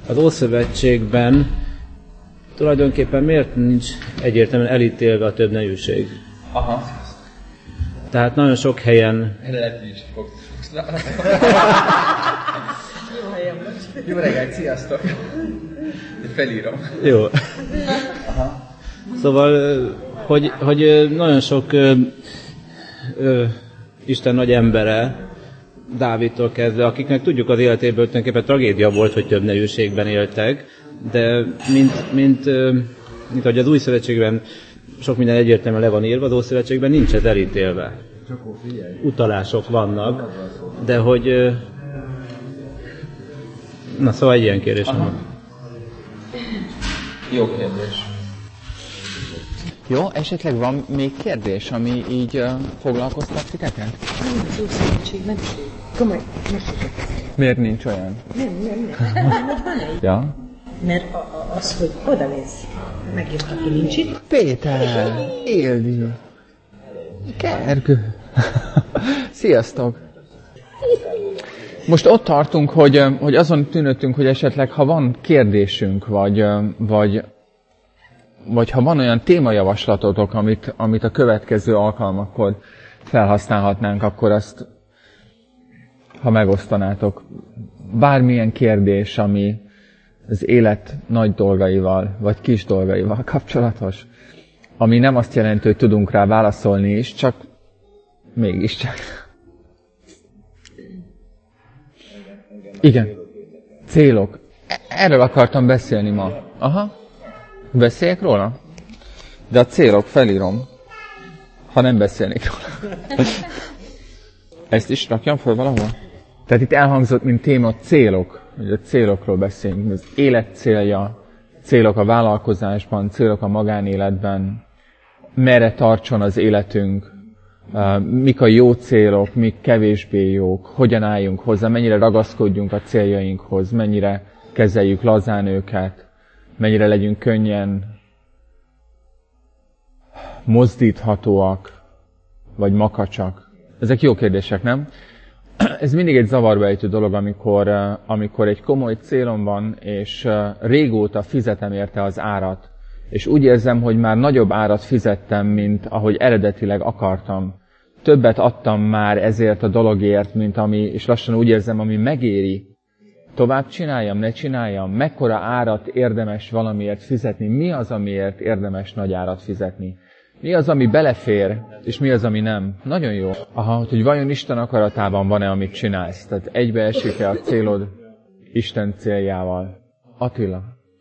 Az Ószövetségben tulajdonképpen miért nincs egyértelműen elítélve a többnejűség? Aha. Tehát nagyon sok helyen... Lehet, hogy is fogsz. Jó reggelt, sziasztok! Én felírom. Jó. Aha. Szóval, hogy nagyon sok Isten nagy embere, Dávidtól kezdve, akiknek tudjuk az életéből tulajdonképpen tragédia volt, hogy több nejűségben éltek, de mint ahogy az Új Szövetségben sok minden egyértelműen le van írva, az Ószövetségben nincs ez elítélve. Utalások vannak, de hogy... Na szóval egy ilyen kérdés van. Jó kérdés. Jó, esetleg van még kérdés, ami így foglalkoztat titeket? Nem, az Ószövetségben. Komoly, meséltek. Miért nincs olyan? Nem. Van egy. Ja? Mert az, hogy odamész, megjön, aki nincs itt. Péter, Ildi, Gergő. Sziasztok! Most ott tartunk, hogy azon tűnöttünk, hogy esetleg ha van kérdésünk, vagy ha van olyan témajavaslatotok, amit a következő alkalmakkor felhasználhatnánk, akkor azt, ha megosztanátok. Bármilyen kérdés, ami az élet nagy dolgaival, vagy kis dolgaival kapcsolatos, ami nem azt jelenti, hogy tudunk rá válaszolni is, csak mégiscsak. Igen. Célok. Erről akartam beszélni ma. Aha. Beszéljek róla? De a célok felírom, ha nem beszélnék róla. Ezt is rakjam fel valahol? Tehát itt elhangzott, mint téma, célok. Hogy a célokról beszélünk. Az élet célja, célok a vállalkozásban, célok a magánéletben, merre tartson az életünk, mik a jó célok, mik kevésbé jók, hogyan álljunk hozzá, mennyire ragaszkodjunk a céljainkhoz, mennyire kezeljük lazán őket, mennyire legyünk könnyen mozdíthatóak, vagy makacsak. Ezek jó kérdések, nem? Ez mindig egy zavarba ejtő dolog, amikor egy komoly célom van, és régóta fizetem érte az árat, és úgy érzem, hogy már nagyobb árat fizettem, mint ahogy eredetileg akartam. Többet adtam már ezért a dologért, mint ami, és lassan úgy érzem, ami megéri. Tovább csináljam, ne csináljam? Mekkora árat érdemes valamiért fizetni? Mi az, amiért érdemes nagy árat fizetni? Mi az, ami belefér, és mi az, ami nem? Nagyon jó. Aha, hogy vajon Isten akaratában van-e, amit csinálsz? Tehát egybeesik-e a célod Isten céljával? Attila.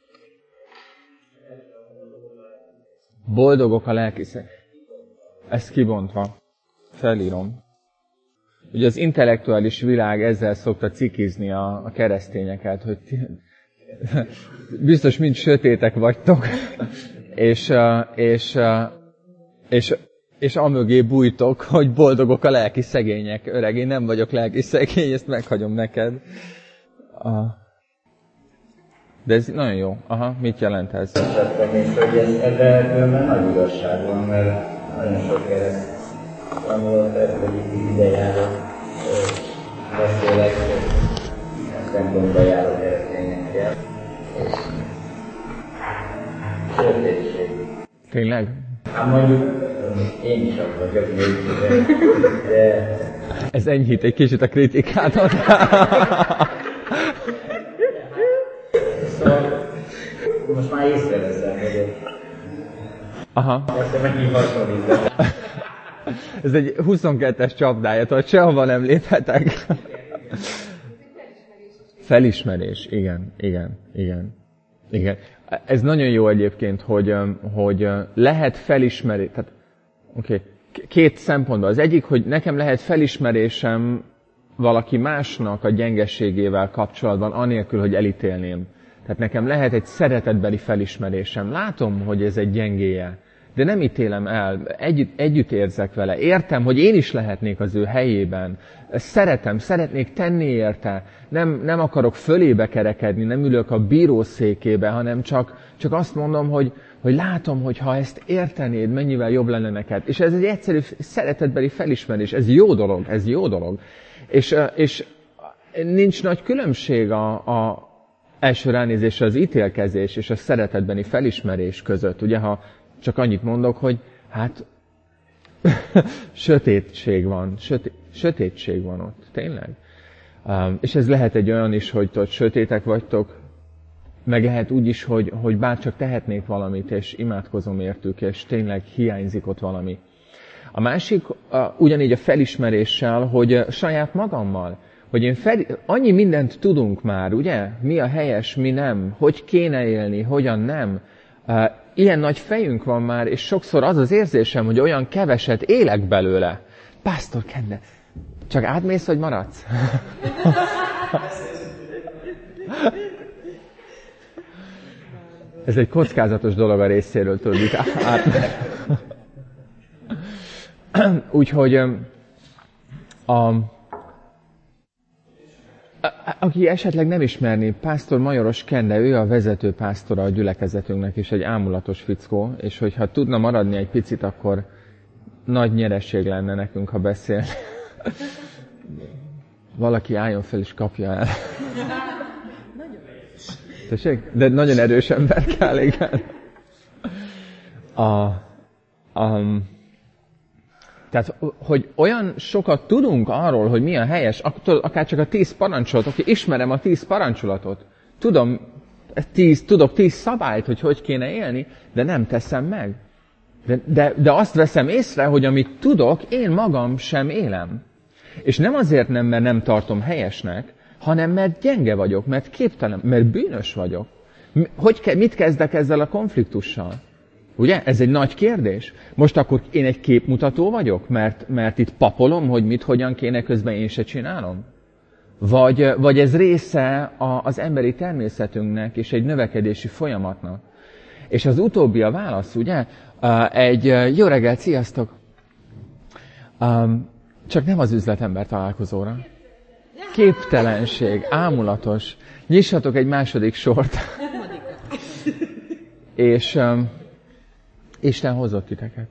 Boldogok a lelkiszek. Ezt kibontva. Felírom. Ugye az intellektuális világ ezzel szokta cikizni a keresztényeket, hogy biztos mind sötétek vagytok, és amögé bújtok, hogy boldogok a lelki szegények. Öreg, én nem vagyok lelki szegény, ezt meghagyom neked. De ez nagyon jó. Aha, mit jelent ez? Ebben nagy igazság van, mert nagyon sok kereszt tanulott, hogy idejáról beszélek, szempontba járó keresztényekkel. Sötétség. Tényleg? Hát mondjuk én is ott vagyok, de... Ez enyhít egy kicsit a kritikát. Szóval most már észreveszem, hogy aha. ezt megint hasonlítom. Ez egy 22-es csapdája, tehát sehova nem léphetek. Felismerés, igen. Ez nagyon jó egyébként, hogy lehet felismerni, tehát két szempontból. Az egyik, hogy nekem lehet felismerésem valaki másnak a gyengeségével kapcsolatban, anélkül, hogy elítélném. Tehát nekem lehet egy szeretetbeli felismerésem. Látom, hogy ez egy gyengéje, de nem ítélem el. Együtt érzek vele. Értem, hogy én is lehetnék az ő helyében. Szeretnék tenni érte. Nem akarok fölébe kerekedni, nem ülök a bírószékébe, hanem csak azt mondom, hogy látom, hogy ha ezt értenéd, mennyivel jobb lenne neked. És ez egy egyszerű szeretetbeli felismerés. Ez jó dolog. És nincs nagy különbség első ránézésre az ítélkezés és a szeretetbeni felismerés között, ugye, ha csak annyit mondok, hogy hát sötétség van ott, tényleg. És ez lehet egy olyan is, hogy ott sötétek vagytok, meg lehet úgy is, hogy bárcsak tehetnék valamit, és imádkozom értük, és tényleg hiányzik ott valami. A másik ugyanígy a felismeréssel, hogy saját magammal, hogy annyi mindent tudunk már, ugye? Mi a helyes, mi nem, hogy kéne élni, hogyan nem. Ilyen nagy fejünk van már, és sokszor az az érzésem, hogy olyan keveset élek belőle. Pásztor Kende, csak átmész, vagy maradsz? Ez egy kockázatos dolog a részéről, tudod, itt Úgyhogy aki esetleg nem ismerné, pásztor Majoros Kende, ő a vezető pásztora a gyülekezetünknek, és egy ámulatos fickó, és hogyha tudna maradni egy picit, akkor nagy nyereség lenne nekünk, ha beszél. Valaki álljon fel és kapja el. Tessék? De nagyon erős ember kell, igen. Tehát, hogy olyan sokat tudunk arról, hogy mi a helyes, akár csak a 10 parancsolatot, aki ismerem a 10 parancsolatot, tudok 10 szabályt, hogy kéne élni, de nem teszem meg. De azt veszem észre, hogy amit tudok, én magam sem élem. És nem azért nem, mert nem tartom helyesnek, hanem mert gyenge vagyok, mert képtelen, mert bűnös vagyok. Mit kezdek ezzel a konfliktussal? Ugye? Ez egy nagy kérdés. Most akkor én egy képmutató vagyok, mert itt papolom, hogy mit, hogyan kéne, közben én se csinálom? Vagy ez része az emberi természetünknek és egy növekedési folyamatnak? És az utóbbi a válasz, ugye? Jó reggelt, sziasztok! Csak nem az üzletember találkozóra. Képtelenség, ámulatos. Nyissatok egy második sort. És Isten hozott titeket.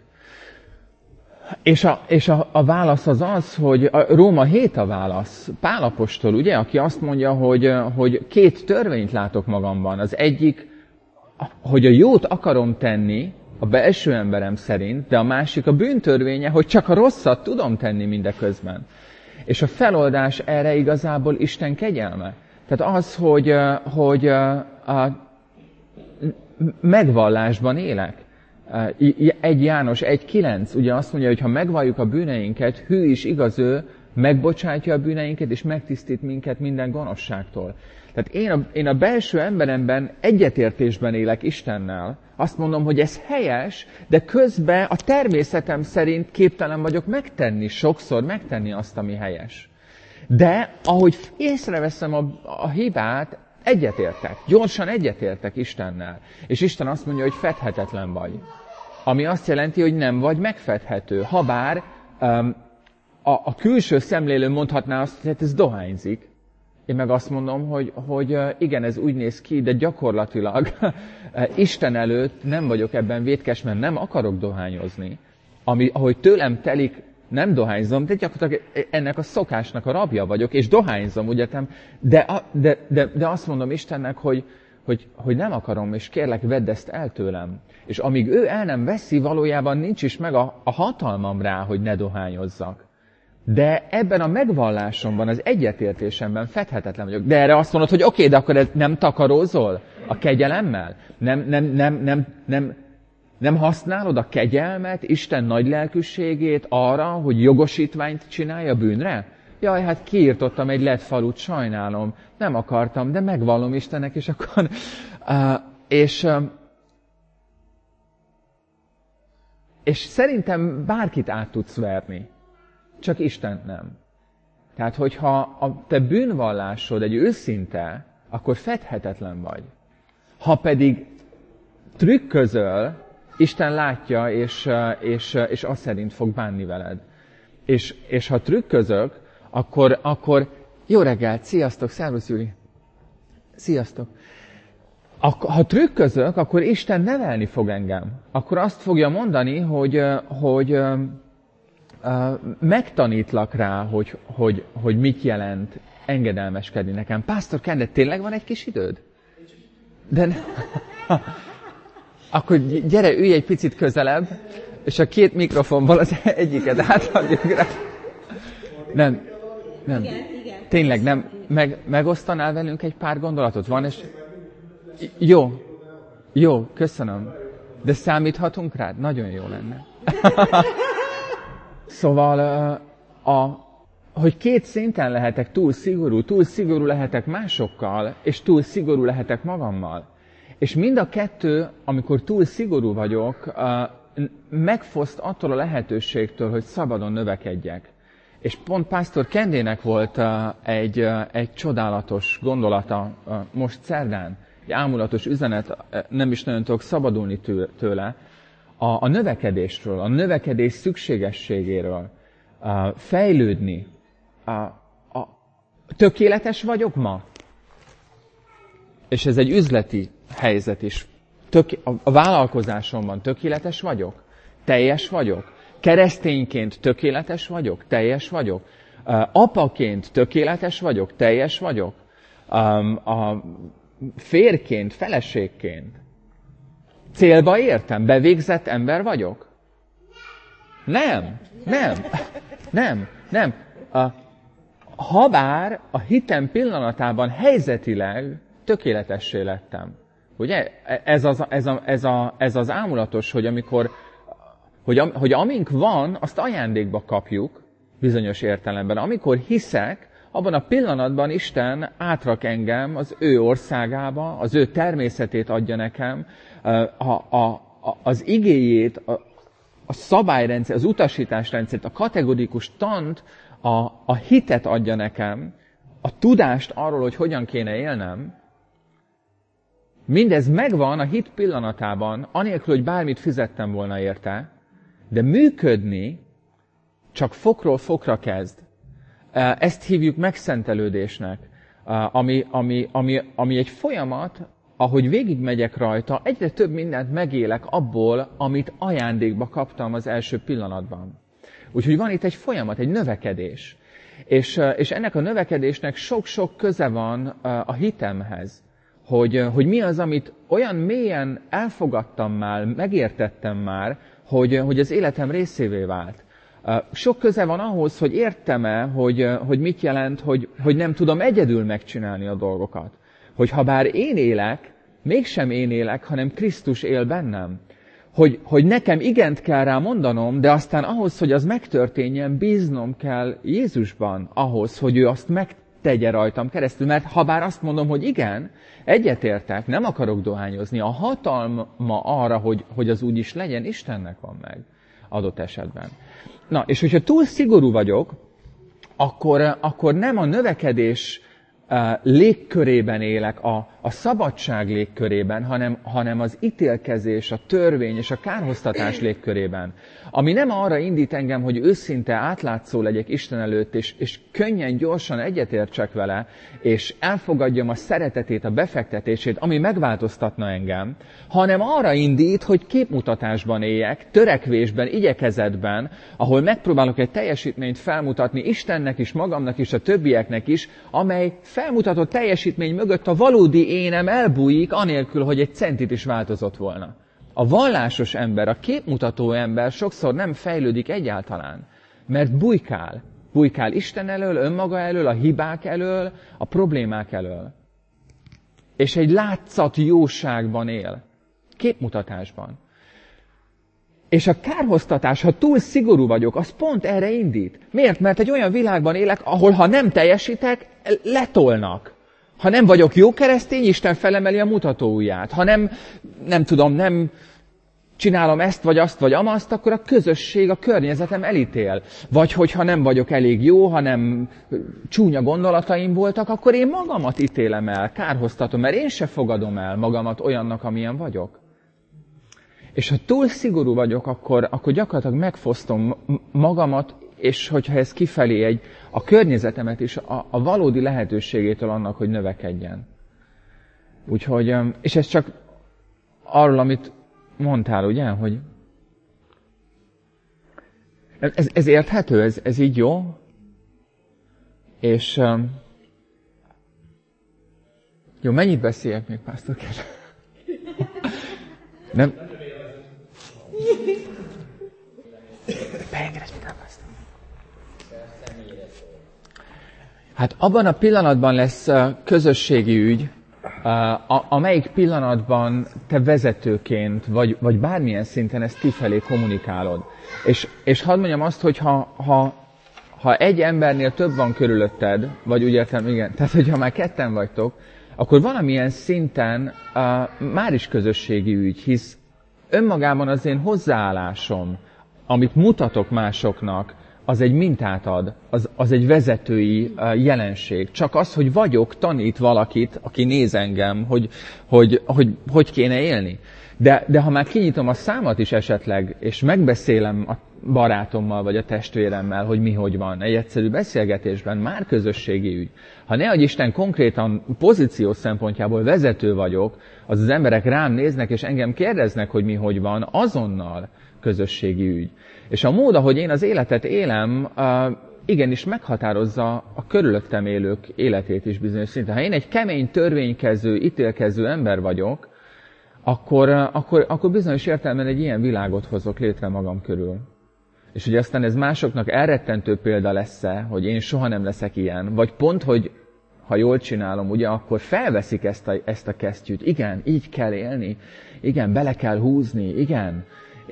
És a válasz az, hogy a Róma 7 a válasz. Pál apostol, ugye, aki azt mondja, hogy 2 törvényt látok magamban. Az egyik, hogy a jót akarom tenni, a belső emberem szerint, de a másik a bűntörvénye, hogy csak a rosszat tudom tenni mindeközben. És a feloldás erre igazából Isten kegyelme. Tehát az, hogy a megvallásban élek. 1 János 1.9 ugye azt mondja, hogy ha megvalljuk a bűneinket, hű is igaz ő, megbocsátja a bűneinket, és megtisztít minket minden gonoszságtól. Tehát én a belső emberemben egyetértésben élek Istennel. Azt mondom, hogy ez helyes, de közben a természetem szerint képtelen vagyok sokszor megtenni azt, ami helyes. De ahogy észreveszem a hibát, gyorsan egyetértek Istennel. És Isten azt mondja, hogy fedhetetlen vagy. Ami azt jelenti, hogy nem vagy megfedhető. Habár a külső szemlélő mondhatná azt, hogy ez dohányzik. Én meg azt mondom, hogy igen, ez úgy néz ki, de gyakorlatilag Isten előtt nem vagyok ebben vétkes, mert nem akarok dohányozni. Ahogy tőlem telik, nem dohányzom, de gyakorlatilag ennek a szokásnak a rabja vagyok, és dohányzom, ugye? De azt mondom Istennek, hogy nem akarom, és kérlek, vedd ezt el tőlem. És amíg ő el nem veszi, valójában nincs is meg a hatalmam rá, hogy ne dohányozzak. De ebben a megvallásomban, az egyetértésemben fedhetetlen vagyok. De erre azt mondod, hogy oké, de akkor nem takarózol a kegyelemmel? Nem használod a kegyelmet, Isten nagy lelkűségét arra, hogy jogosítványt csinálj a bűnre? Jaj, hát kiirtottam egy lett falut, sajnálom. Nem akartam, de megvallom Istennek, és akkor... És szerintem bárkit át tudsz verni. Csak Istent nem. Tehát, hogyha a te bűnvallásod egy őszinte, akkor fedhetetlen vagy. Ha pedig trükközöl, Isten látja, és azt szerint fog bánni veled. És ha trükközök, akkor jó reggelt, sziasztok, szervusz Júli. Sziasztok. Ha trükközök, akkor Isten nevelni fog engem. Akkor azt fogja mondani, hogy megtanítlak rá, hogy mit jelent engedelmeskedni nekem. Pásztor Kende, tényleg van egy kis időd? De akkor gyere, ülj egy picit közelebb, és a két mikrofonból az egyiket átadjuk rá. Nem. Igen. Tényleg nem. Megosztanál velünk egy pár gondolatot? Van és... Jó, köszönöm. De számíthatunk rád? Nagyon jó lenne. Szóval, hogy két szinten lehetek túl szigorú lehetek másokkal, és túl szigorú lehetek magammal. És mind a kettő, amikor túl szigorú vagyok, megfoszt attól a lehetőségtől, hogy szabadon növekedjek. És pont Pásztor Kendének volt egy csodálatos gondolata most szerdán, egy ámulatos üzenet, nem is nagyon tudok szabadulni tőle, a növekedésről, a növekedés szükségességéről, fejlődni. Tökéletes vagyok ma? És ez egy üzleti helyzet is. A vállalkozásomban tökéletes vagyok? Teljes vagyok? Keresztényként tökéletes vagyok? Teljes vagyok? Apaként tökéletes vagyok? Teljes vagyok? Férként, feleségként? Célba értem? Bevégzett ember vagyok? Nem. Habár a hitem pillanatában helyzetileg tökéletessé lettem. Ugye? Ez az ámulatos, hogy amikor, hogy amink van, azt ajándékba kapjuk, bizonyos értelemben. Amikor hiszek, abban a pillanatban Isten átrak engem az ő országába, az ő természetét adja nekem, az igéjét, a szabályrendszer, az utasításrendszert, a kategorikus tant, a hitet adja nekem, a tudást arról, hogy hogyan kéne élnem. Mindez megvan a hit pillanatában, anélkül, hogy bármit fizettem volna érte, de működni csak fokról fokra kezd. Ezt hívjuk megszentelődésnek, ami egy folyamat, ahogy végigmegyek rajta, egyre több mindent megélek abból, amit ajándékba kaptam az első pillanatban. Úgyhogy van itt egy folyamat, egy növekedés. És ennek a növekedésnek sok-sok köze van a hitemhez. Hogy mi az, amit olyan mélyen elfogadtam már, megértettem már, hogy az életem részévé vált. Sok köze van ahhoz, hogy értem-e, hogy mit jelent, hogy nem tudom egyedül megcsinálni a dolgokat. Hogy ha bár én élek, mégsem én élek, hanem Krisztus él bennem. Hogy nekem igent kell rá mondanom, de aztán ahhoz, hogy az megtörténjen, bíznom kell Jézusban, ahhoz, hogy ő azt megtegye rajtam keresztül. Mert ha bár azt mondom, hogy igen, egyetértek, nem akarok dohányozni, a hatalma arra, hogy az úgy is legyen, Istennek van meg adott esetben. Na, és hogyha túl szigorú vagyok, akkor nem a növekedés légkörében élek, a szabadság légkörében, hanem az ítélkezés, a törvény és a kárhoztatás légkörében. Ami nem arra indít engem, hogy őszinte átlátszó legyek Isten előtt, és könnyen, gyorsan egyetértsek vele, és elfogadjam a szeretetét, a befektetését, ami megváltoztatna engem, hanem arra indít, hogy képmutatásban éljek, törekvésben, igyekezetben, ahol megpróbálok egy teljesítményt felmutatni Istennek is, magamnak is, a többieknek is, amely felmutatott teljesítmény mögött a valódi énem elbújik, anélkül, hogy egy centit is változott volna. A vallásos ember, a képmutató ember sokszor nem fejlődik egyáltalán, mert bujkál. Bujkál Isten elől, önmaga elől, a hibák elől, a problémák elől. És egy látszat jóságban él. Képmutatásban. És a kárhoztatás, ha túl szigorú vagyok, az pont erre indít. Miért? Mert egy olyan világban élek, ahol ha nem teljesítek, letolnak. Ha nem vagyok jó keresztény, Isten felemeli a mutatóujját. Ha nem csinálom ezt, vagy azt, vagy amazt, akkor a közösség, a környezetem elítél. Vagy hogyha nem vagyok elég jó, hanem csúnya gondolataim voltak, akkor én magamat ítélem el, kárhoztatom, mert én se fogadom el magamat olyannak, amilyen vagyok. És ha túl szigorú vagyok, akkor gyakorlatilag megfosztom magamat, és hogyha ez kifelé a környezetemet is a valódi lehetőségétől annak, hogy növekedjen. Úgyhogy, és ez csak arról, amit mondtál, ugye, hogy ez érthető, ez így jó? És Jó, mennyit beszéljek még, pásztor? Nem? Beengedj, mit elpásztor? Hát abban a pillanatban lesz közösségi ügy, amelyik pillanatban te vezetőként, vagy bármilyen szinten ezt kifelé kommunikálod. És hadd mondjam azt, hogy ha egy embernél több van körülötted, vagy úgy értem, igen, tehát hogyha már ketten vagytok, akkor valamilyen szinten már is közösségi ügy, hisz önmagában az én hozzáállásom, amit mutatok másoknak, az egy mintát ad, az egy vezetői jelenség. Csak az, hogy vagyok, tanít valakit, aki néz engem, hogy kéne élni. De ha már kinyitom a számat is esetleg, és megbeszélem a barátommal, vagy a testvéremmel, hogy mi hogy van, egy egyszerű beszélgetésben, már közösségi ügy. Ha ne adj Isten konkrétan pozíció szempontjából vezető vagyok, az emberek rám néznek, és engem kérdeznek, hogy mi hogy van, azonnal közösségi ügy. És a mód, ahogy én az életet élem, igenis meghatározza a körülöttem élők életét is bizonyos szinten. Ha én egy kemény, törvénykező, ítélkező ember vagyok, akkor bizonyos értelemben egy ilyen világot hozok létre magam körül. És ugye aztán ez másoknak elrettentő példa lesz-e, hogy én soha nem leszek ilyen, vagy pont, hogy ha jól csinálom, ugye, akkor felveszik ezt a kesztyűt. Igen, így kell élni. Igen, bele kell húzni. Igen.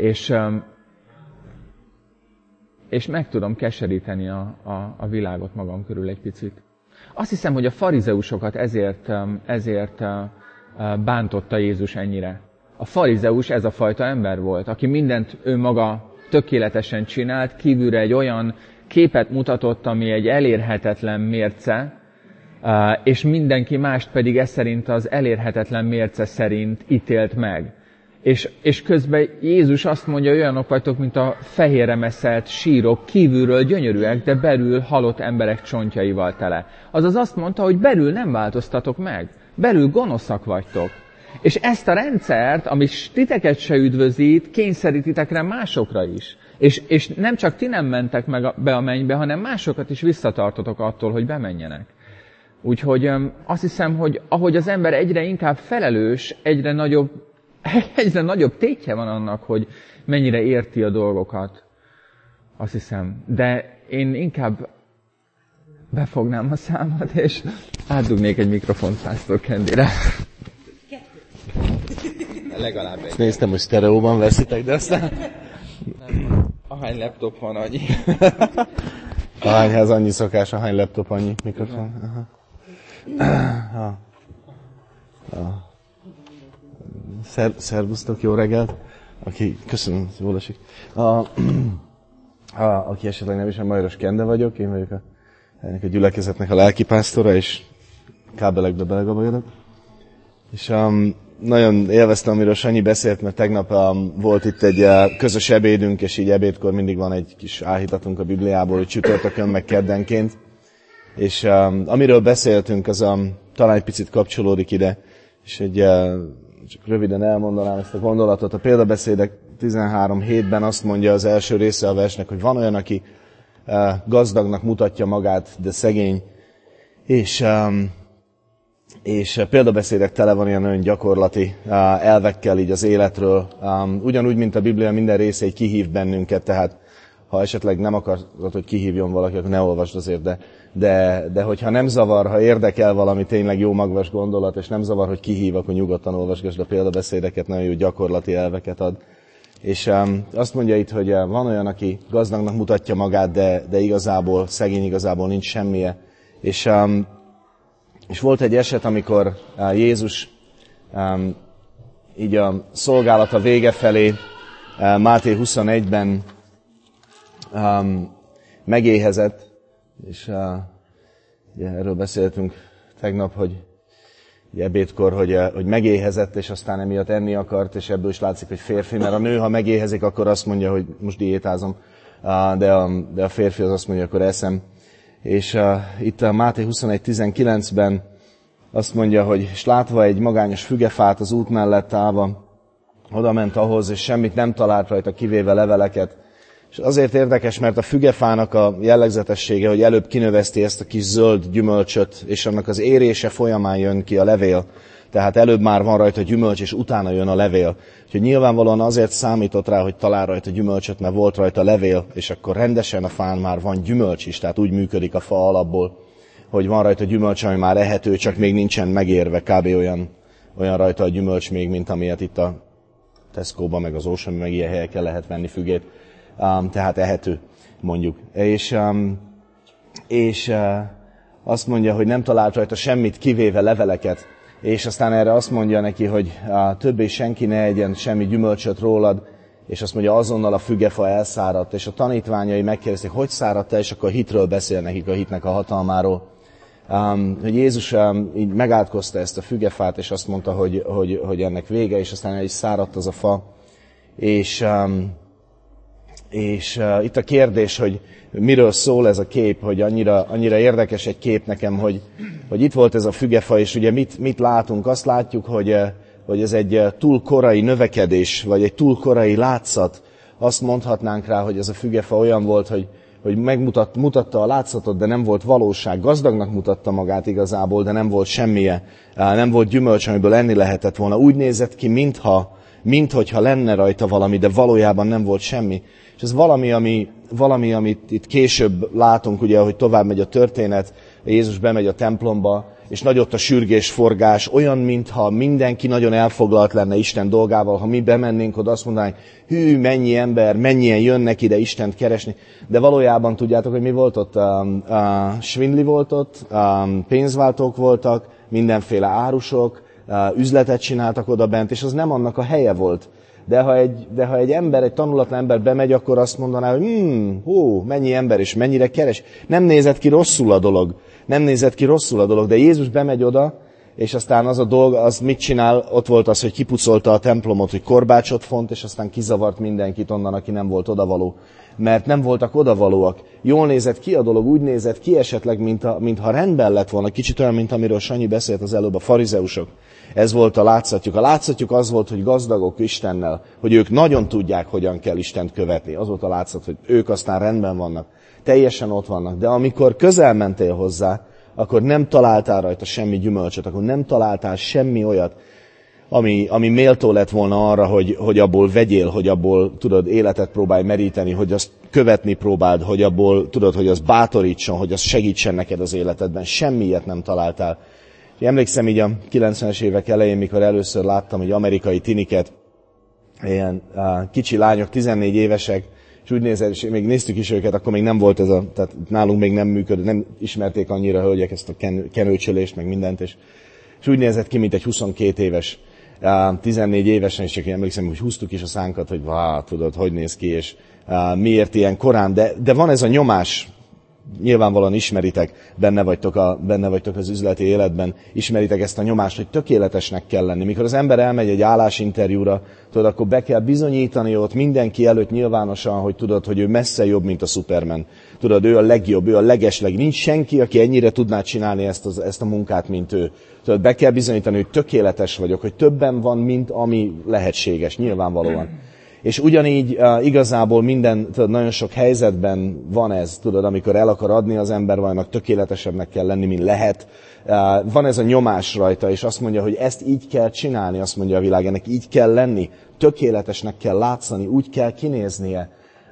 És meg tudom keseríteni a világot magam körül egy picit. Azt hiszem, hogy a farizeusokat ezért bántotta Jézus ennyire. A farizeus ez a fajta ember volt, aki mindent önmaga tökéletesen csinált, kívülre egy olyan képet mutatott, ami egy elérhetetlen mérce, és mindenki mást pedig ez szerint az elérhetetlen mérce szerint ítélt meg. És közben Jézus azt mondja, hogy olyanok vagytok, mint a fehérre meszelt sírok, kívülről gyönyörűek, de belül halott emberek csontjaival tele. Azaz azt mondta, hogy belül nem változtatok meg, belül gonoszak vagytok. És ezt a rendszert, ami titeket se üdvözít, kényszerítitek rá másokra is. És nem csak ti nem mentek be a mennybe, hanem másokat is visszatartotok attól, hogy bemenjenek. Úgyhogy azt hiszem, hogy ahogy az ember egyre inkább felelős, egyre nagyobb tétje van annak, hogy mennyire érti a dolgokat. Azt hiszem. De én inkább befognám a számat, és átdugnék egy mikrofont Pásztor Kendire. Legalább egy. Néztem, hogy sztereóban veszitek, de aztán... Ahány laptop van, annyi. Ahányház annyi szokás, ahány laptop, annyi mikrofon. Szervusztok, jó reggelt! Köszönöm, jól esik. Aki esetleg nem ismer, Majros Kende vagyok, én vagyok ennek a gyülekezetnek a lelkipásztora, és kábelekbe belegabajodok. És nagyon élveztem, amiről Sanyi beszélt, mert tegnap volt itt egy közös ebédünk, és így ebédkor mindig van egy kis áhítatunk a Bibliából, hogy csütörtökön, meg keddenként. És amiről beszéltünk, az talán egy picit kapcsolódik ide, és csak röviden elmondanám ezt a gondolatot. A példabeszédek 13:7-ben azt mondja az első része a versnek, hogy van olyan, aki gazdagnak mutatja magát, de szegény, és példabeszédek tele van ilyen nagyon gyakorlati elvekkel így az életről. Ugyanúgy, mint a Biblia minden része így kihív bennünket, tehát ha esetleg nem akarod, hogy kihívjon valaki, akkor ne olvasd azért, de hogyha nem zavar, ha érdekel valami tényleg jó magvas gondolat, és nem zavar, hogy kihív, akkor nyugodtan olvasgasd a példabeszédeket, nagyon jó gyakorlati elveket ad. És azt mondja itt, hogy van olyan, aki gazdagnak mutatja magát, de igazából szegény, igazából nincs semmije. És volt egy eset, amikor Jézus így a szolgálata vége felé Máté 21-ben megéhezett, és ugye erről beszéltünk tegnap, hogy ebédkor, hogy megéhezett, és aztán emiatt enni akart, és ebből is látszik, hogy férfi, mert a nő, ha megéhezik, akkor azt mondja, hogy most diétázom, de a férfi az azt mondja, akkor eszem. És itt a Máté 21:19-ben azt mondja, hogy és látva egy magányos fügefát az út mellett állva, oda ment ahhoz, és semmit nem talált rajta, kivéve leveleket, És azért érdekes, mert a fügefának a jellegzetessége, hogy előbb kinöveszti ezt a kis zöld gyümölcsöt, és annak az érése folyamán jön ki a levél. Tehát előbb már van rajta gyümölcs, és utána jön a levél. Úgyhogy nyilvánvalóan azért számított rá, hogy talál rajta gyümölcsöt, mert volt rajta levél, és akkor rendesen a fán már van gyümölcs is, tehát úgy működik a fa alapból, hogy van rajta gyümölcs, ami már ehető, csak még nincsen megérve, kb. Olyan rajta a gyümölcs még, mint amilyet itt a Tesco-ban, meg az Ocean, meg ilyen helyeken lehet venni fügét. Tehát ehető, mondjuk. És azt mondja, hogy nem talált rajta semmit, kivéve leveleket, és aztán erre azt mondja neki, hogy többé senki ne egyen semmi gyümölcsöt rólad, és azt mondja, azonnal a fügefa elszáradt, és a tanítványai megkérdezték, hogy száradt el, és akkor hitről beszél nekik, a hitnek a hatalmáról. Hogy Jézus így megátkozta ezt a fügefát, és azt mondta, hogy ennek vége, és aztán el is száradt az a fa. És itt a kérdés, hogy miről szól ez a kép, hogy annyira érdekes egy kép nekem, hogy itt volt ez a fügefa, és ugye mit látunk? Azt látjuk, hogy ez egy túl korai növekedés, vagy egy túl korai látszat. Azt mondhatnánk rá, hogy ez a fügefa olyan volt, hogy mutatta a látszatot, de nem volt valóság. Gazdagnak mutatta magát igazából, de nem volt semmije. Nem volt gyümölcs, amiből enni lehetett volna. Úgy nézett ki, minthogyha lenne rajta valami, de valójában nem volt semmi. És ez valami, amit itt később látunk, ugye, hogy tovább megy a történet, Jézus bemegy a templomba, és nagy ott a sürgésforgás, olyan, mintha mindenki nagyon elfoglalt lenne Isten dolgával, ha mi bemennénk oda, azt mondanánk, hű, mennyi ember, mennyien jönnek ide Istent keresni. De valójában tudjátok, hogy mi volt ott? Svindli volt ott, pénzváltók voltak, mindenféle árusok, üzletet csináltak oda bent, és az nem annak a helye volt. De ha egy ember, egy tanulatlan ember bemegy, akkor azt mondaná, hogy mennyi ember és mennyire keres. Nem nézett ki rosszul a dolog, de Jézus bemegy oda, és aztán az a dolog, az mit csinál, ott volt az, hogy kipucolta a templomot, hogy korbácsot font, és aztán kizavart mindenkit onnan, aki nem volt odavaló. Mert nem voltak odavalóak. Jól nézett ki a dolog, úgy nézett ki esetleg, mintha rendben lett volna. Kicsit olyan, mint amiről Sanyi beszélt az előbb, a farizeusok. Ez volt a látszatjuk. A látszatjuk az volt, hogy gazdagok Istennel, hogy ők nagyon tudják, hogyan kell Istent követni. Az volt a látszat, hogy ők aztán rendben vannak, teljesen ott vannak. De amikor közel mentél hozzá, akkor nem találtál rajta semmi gyümölcsöt, akkor nem találtál semmi olyat, ami méltó lett volna arra, hogy abból vegyél, hogy abból tudod, életet próbálj meríteni, hogy azt követni próbáld, hogy abból tudod, hogy az bátorítson, hogy az segítsen neked az életedben. Semmi ilyet nem találtál. Emlékszem így a 90-es évek elején, mikor először láttam, hogy amerikai tiniket, ilyen kicsi lányok, 14 évesek, és úgy nézett, és még néztük is őket, akkor még nem volt ez tehát nálunk még nem működött, nem ismerték annyira a hölgyek ezt a kenőcsölést, meg mindent, és úgy nézett ki, mint egy 22 éves, 14 évesen, és csak én emlékszem, hogy húztuk is a szánkat, hogy tudod, hogy néz ki, és miért ilyen korán, de van ez a nyomás, nyilvánvalóan ismeritek, benne vagytok az üzleti életben, ismeritek ezt a nyomást, hogy tökéletesnek kell lenni. Mikor az ember elmegy egy állásinterjúra, tudod, akkor be kell bizonyítani ott mindenki előtt nyilvánosan, hogy tudod, hogy ő messze jobb, mint a Superman. Tudod, ő a legjobb, ő a legesleg. Nincs senki, aki ennyire tudná csinálni ezt a munkát, mint ő. Tudod, be kell bizonyítani, hogy tökéletes vagyok, hogy többen van, mint ami lehetséges, nyilvánvalóan. És ugyanígy igazából tudod, nagyon sok helyzetben van ez, tudod, amikor el akar adni az ember, valamelyik tökéletesebbnek kell lenni, mint lehet. Van ez a nyomás rajta, és azt mondja, hogy ezt így kell csinálni, azt mondja a világ, ennek így kell lenni, tökéletesnek kell látszani, úgy kell kinéznie.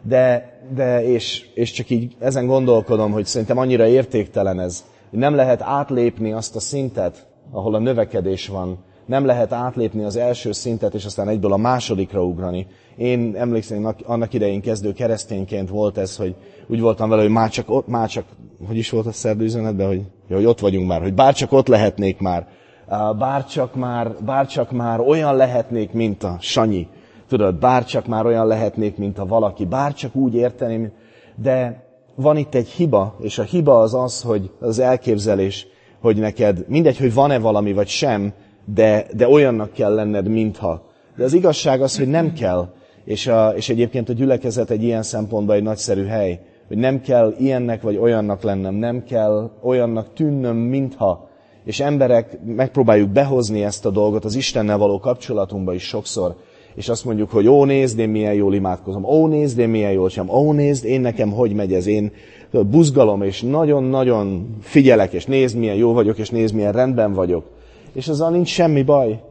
És csak így ezen gondolkodom, hogy szerintem annyira értéktelen ez, hogy nem lehet átlépni azt a szintet, ahol a növekedés van. Nem lehet átlépni az első szintet, és aztán egyből a másodikra ugrani. Én emlékszem, annak idején kezdő keresztényként volt ez, hogy úgy voltam vele, hogy már csak hogy is volt a szerdai üzenetben, hogy ott vagyunk már, hogy bárcsak ott lehetnék már, bárcsak már olyan lehetnék, mint a Sanyi, tudod, bárcsak már olyan lehetnék, mint a valaki, bárcsak úgy érteném, de van itt egy hiba, és a hiba az, hogy az elképzelés, hogy neked mindegy, hogy van-e valami vagy sem, de olyannak kell lenned, mintha. De az igazság az, hogy nem kell. És egyébként a gyülekezet egy ilyen szempontban egy nagyszerű hely. Hogy nem kell ilyennek vagy olyannak lennem, nem kell olyannak tűnnöm, mintha. És emberek, megpróbáljuk behozni ezt a dolgot az Istennel való kapcsolatunkba is sokszor. és azt mondjuk, hogy ó, nézd, én milyen jól imádkozom, ó, nézd, én milyen jól sem, ó, nézd, én nekem hogy megy ez, én buzgalom, és nagyon-nagyon figyelek, és nézd, milyen jó vagyok, és nézd, milyen rendben vagyok. És azzal nincs semmi baj.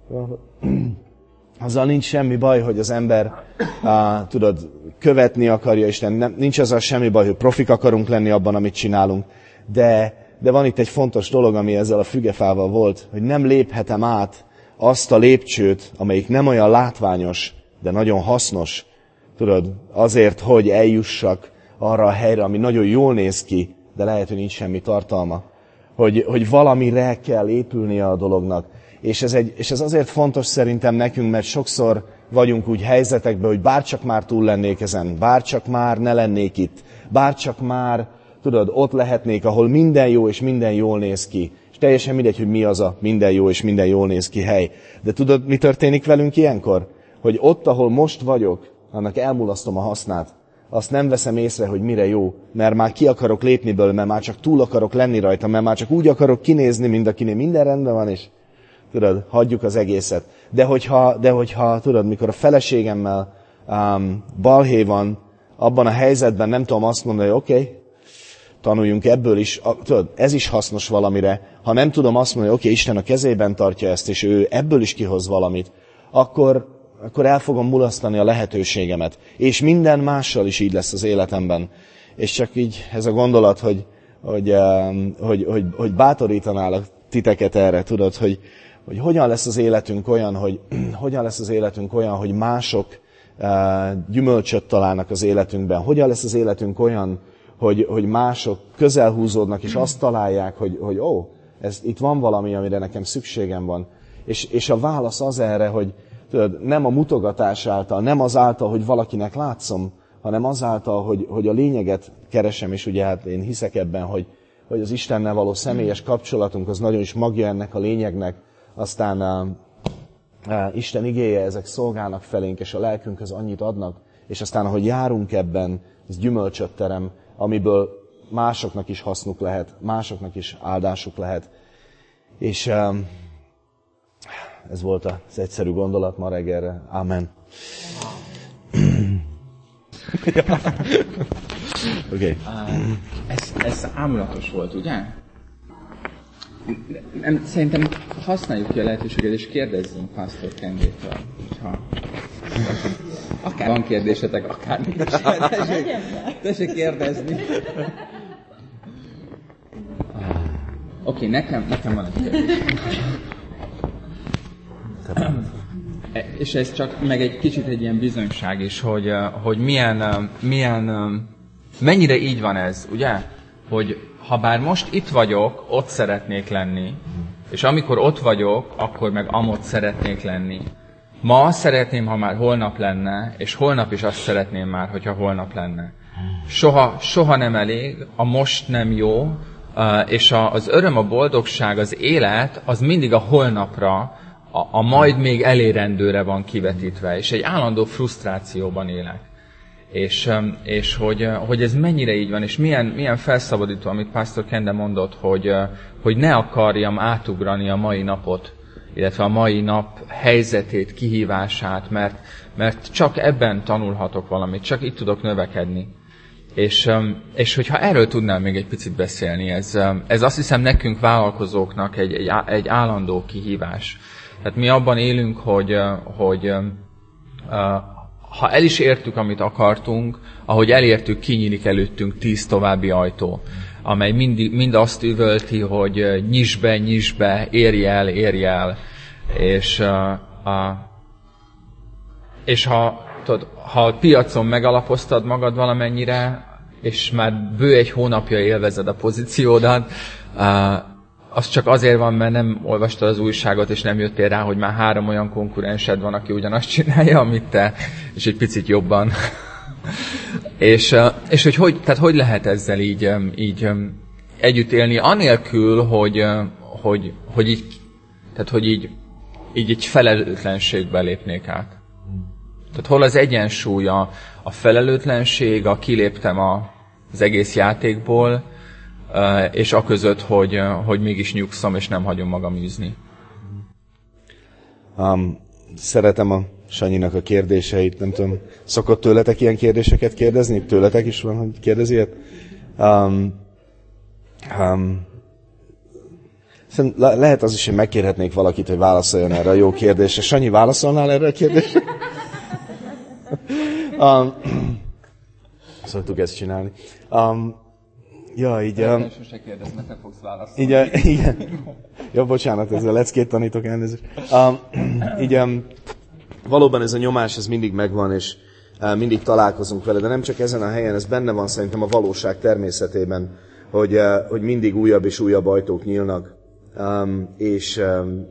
Azzal nincs semmi baj, hogy az ember, követni akarja Isten. Nincs azzal semmi baj, hogy profik akarunk lenni abban, amit csinálunk. De van itt egy fontos dolog, ami ezzel a fügefával volt, hogy nem léphetem át azt a lépcsőt, amelyik nem olyan látványos, de nagyon hasznos. Azért, hogy eljussak arra a helyre, ami nagyon jól néz ki, de lehet, hogy nincs semmi tartalma. Hogy valamire kell épülnie a dolognak. És ez azért fontos szerintem nekünk, mert sokszor vagyunk úgy helyzetekben, hogy bárcsak már túl lennék ezen, bárcsak már ne lennék itt, bárcsak már, ott lehetnék, ahol minden jó és minden jól néz ki. És teljesen mindegy, hogy mi az a minden jó és minden jól néz ki hely. De tudod, mi történik velünk ilyenkor? Hogy ott, ahol most vagyok, annak elmulasztom a hasznát. Azt nem veszem észre, hogy mire jó, mert már ki akarok lépni belőle, mert már csak túl akarok lenni rajta, mert már csak úgy akarok kinézni, mint akinél minden rendben van, és hagyjuk az egészet. De hogyha mikor a feleségemmel balhé van, abban a helyzetben nem tudom azt mondani, hogy oké, tanuljunk ebből is, ez is hasznos valamire. Ha nem tudom azt mondani, hogy Isten a kezében tartja ezt, és ő ebből is kihoz valamit, akkor el fogom mulasztani a lehetőségemet. És minden mással is így lesz az életemben. És csak így ez a gondolat, hogy bátorítanálak titeket erre, hogy hogyan lesz az életünk olyan, hogy mások gyümölcsöt találnak az életünkben. Hogyan lesz az életünk olyan, hogy mások közel húzódnak, és azt találják, hogy itt van valami, amire nekem szükségem van. És a válasz az erre, hogy nem a mutogatás által, nem azáltal, hogy valakinek látszom, hanem azáltal, hogy a lényeget keresem, és ugye hát én hiszek ebben, hogy az Istennel való személyes kapcsolatunk az nagyon is magja ennek a lényegnek. Aztán Isten igéje, ezek szolgálnak felénk, és a lelkünkhöz annyit adnak, és aztán, ahogy járunk ebben, ez gyümölcsöt terem, amiből másoknak is hasznuk lehet, másoknak is áldásuk lehet. És ez volt az egyszerű gondolat ma reggelre. Amen. Okay. Ez ámulatos volt, ugye? Szerintem használjuk ki a lehetőséget, és kérdezzünk Pásztor Kendétől, hogyha akár van kérdésetek, akár nincs. Tessék kérdezni. Oké, nekem van egy kérdés. És ez csak meg egy kicsit egy ilyen bizonyság is, hogy mennyire így van ez, ugye? Hogy ha bár most itt vagyok, ott szeretnék lenni, és amikor ott vagyok, akkor meg amott szeretnék lenni. Ma azt szeretném, ha már holnap lenne, és holnap is azt szeretném már, hogyha holnap lenne. Soha nem elég, a most nem jó, és az öröm, a boldogság, az élet, az mindig a holnapra, a majd még elérendőre van kivetítve, és egy állandó frusztrációban élek. És hogy ez mennyire így van, és milyen felszabadító, amit Pásztor Kende mondott, hogy ne akarjam átugrani a mai napot, illetve a mai nap helyzetét, kihívását, mert csak ebben tanulhatok valamit, csak itt tudok növekedni. És hogyha erről tudnám még egy picit beszélni, ez azt hiszem nekünk vállalkozóknak egy állandó kihívás. Tehát mi abban élünk, hogy ha el is értük, amit akartunk, ahogy elértük, kinyílik előttünk 10 további ajtó, amely mind azt üvölti, hogy nyisd be, érj el. És ha a piacon megalapoztad magad valamennyire, és már bő egy hónapja élvezed a pozíciódat, az csak azért van, mert nem olvastad az újságot, és nem jöttél rá, hogy már 3 olyan konkurensed van, aki ugyanazt csinálja, amit te, és egy picit jobban. és tehát hogy lehet ezzel így együtt élni, anélkül, hogy így egy felelőtlenségbe lépnék át. Tehát hol az egyensúly a felelőtlenség, a kiléptem az egész játékból, és aközött, hogy mégis nyugszom, és nem hagyom magam űzni. szeretem a Sanyinak a kérdéseit, nem tudom, szokott tőletek ilyen kérdéseket kérdezni? Tőletek is van, hogy kérdezi ilyet? Lehet az is, hogy megkérhetnék valakit, hogy válaszoljon erre a jó kérdésre. Sanyi, válaszolnál erre a kérdésre? Szoktuk ezt csinálni. Így... Sose kérdez, mert te fogsz válaszolni. Igen. Ja, bocsánat, ezzel leckét tanítok elnézést. Valóban ez a nyomás, ez mindig megvan, és mindig találkozunk vele, de nem csak ezen a helyen, ez benne van szerintem a valóság természetében, hogy mindig újabb és újabb ajtók nyílnak, és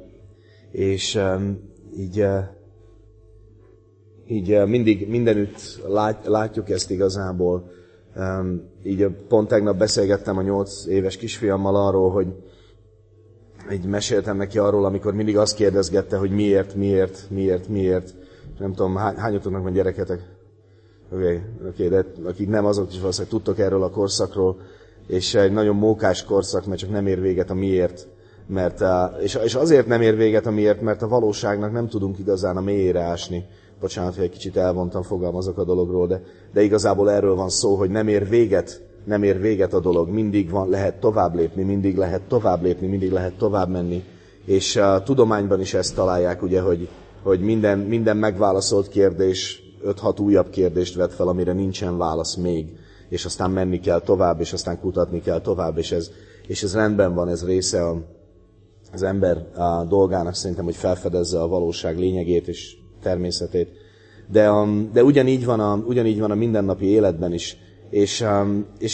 mindig mindenütt látjuk ezt igazából. Így pont tegnap beszélgettem a 8 éves kisfiammal arról, hogy így meséltem neki arról, amikor mindig azt kérdezgette, hogy miért. Nem tudom, hányatoknak van gyereketek? Oké, de akik nem, azok is valószínűleg tudtok erről a korszakról, és egy nagyon mókás korszak, mert csak nem ér véget a miért. És azért nem ér véget a miért, mert a valóságnak nem tudunk igazán a mélyére ásni. Bocsánat, hogy egy kicsit elvontam, fogalmazok a dologról, de igazából erről van szó, hogy nem ér véget a dolog, mindig lehet tovább lépni, mindig lehet tovább menni. És a tudományban is ezt találják, ugye, hogy minden megválaszolt kérdés 5-6 újabb kérdést vet fel, amire nincsen válasz még, és aztán menni kell tovább, és aztán kutatni kell tovább, és ez rendben van, ez része az ember dolgának szerintem, hogy felfedezze a valóság lényegét és természetét. De ugyanígy van a mindennapi életben is. És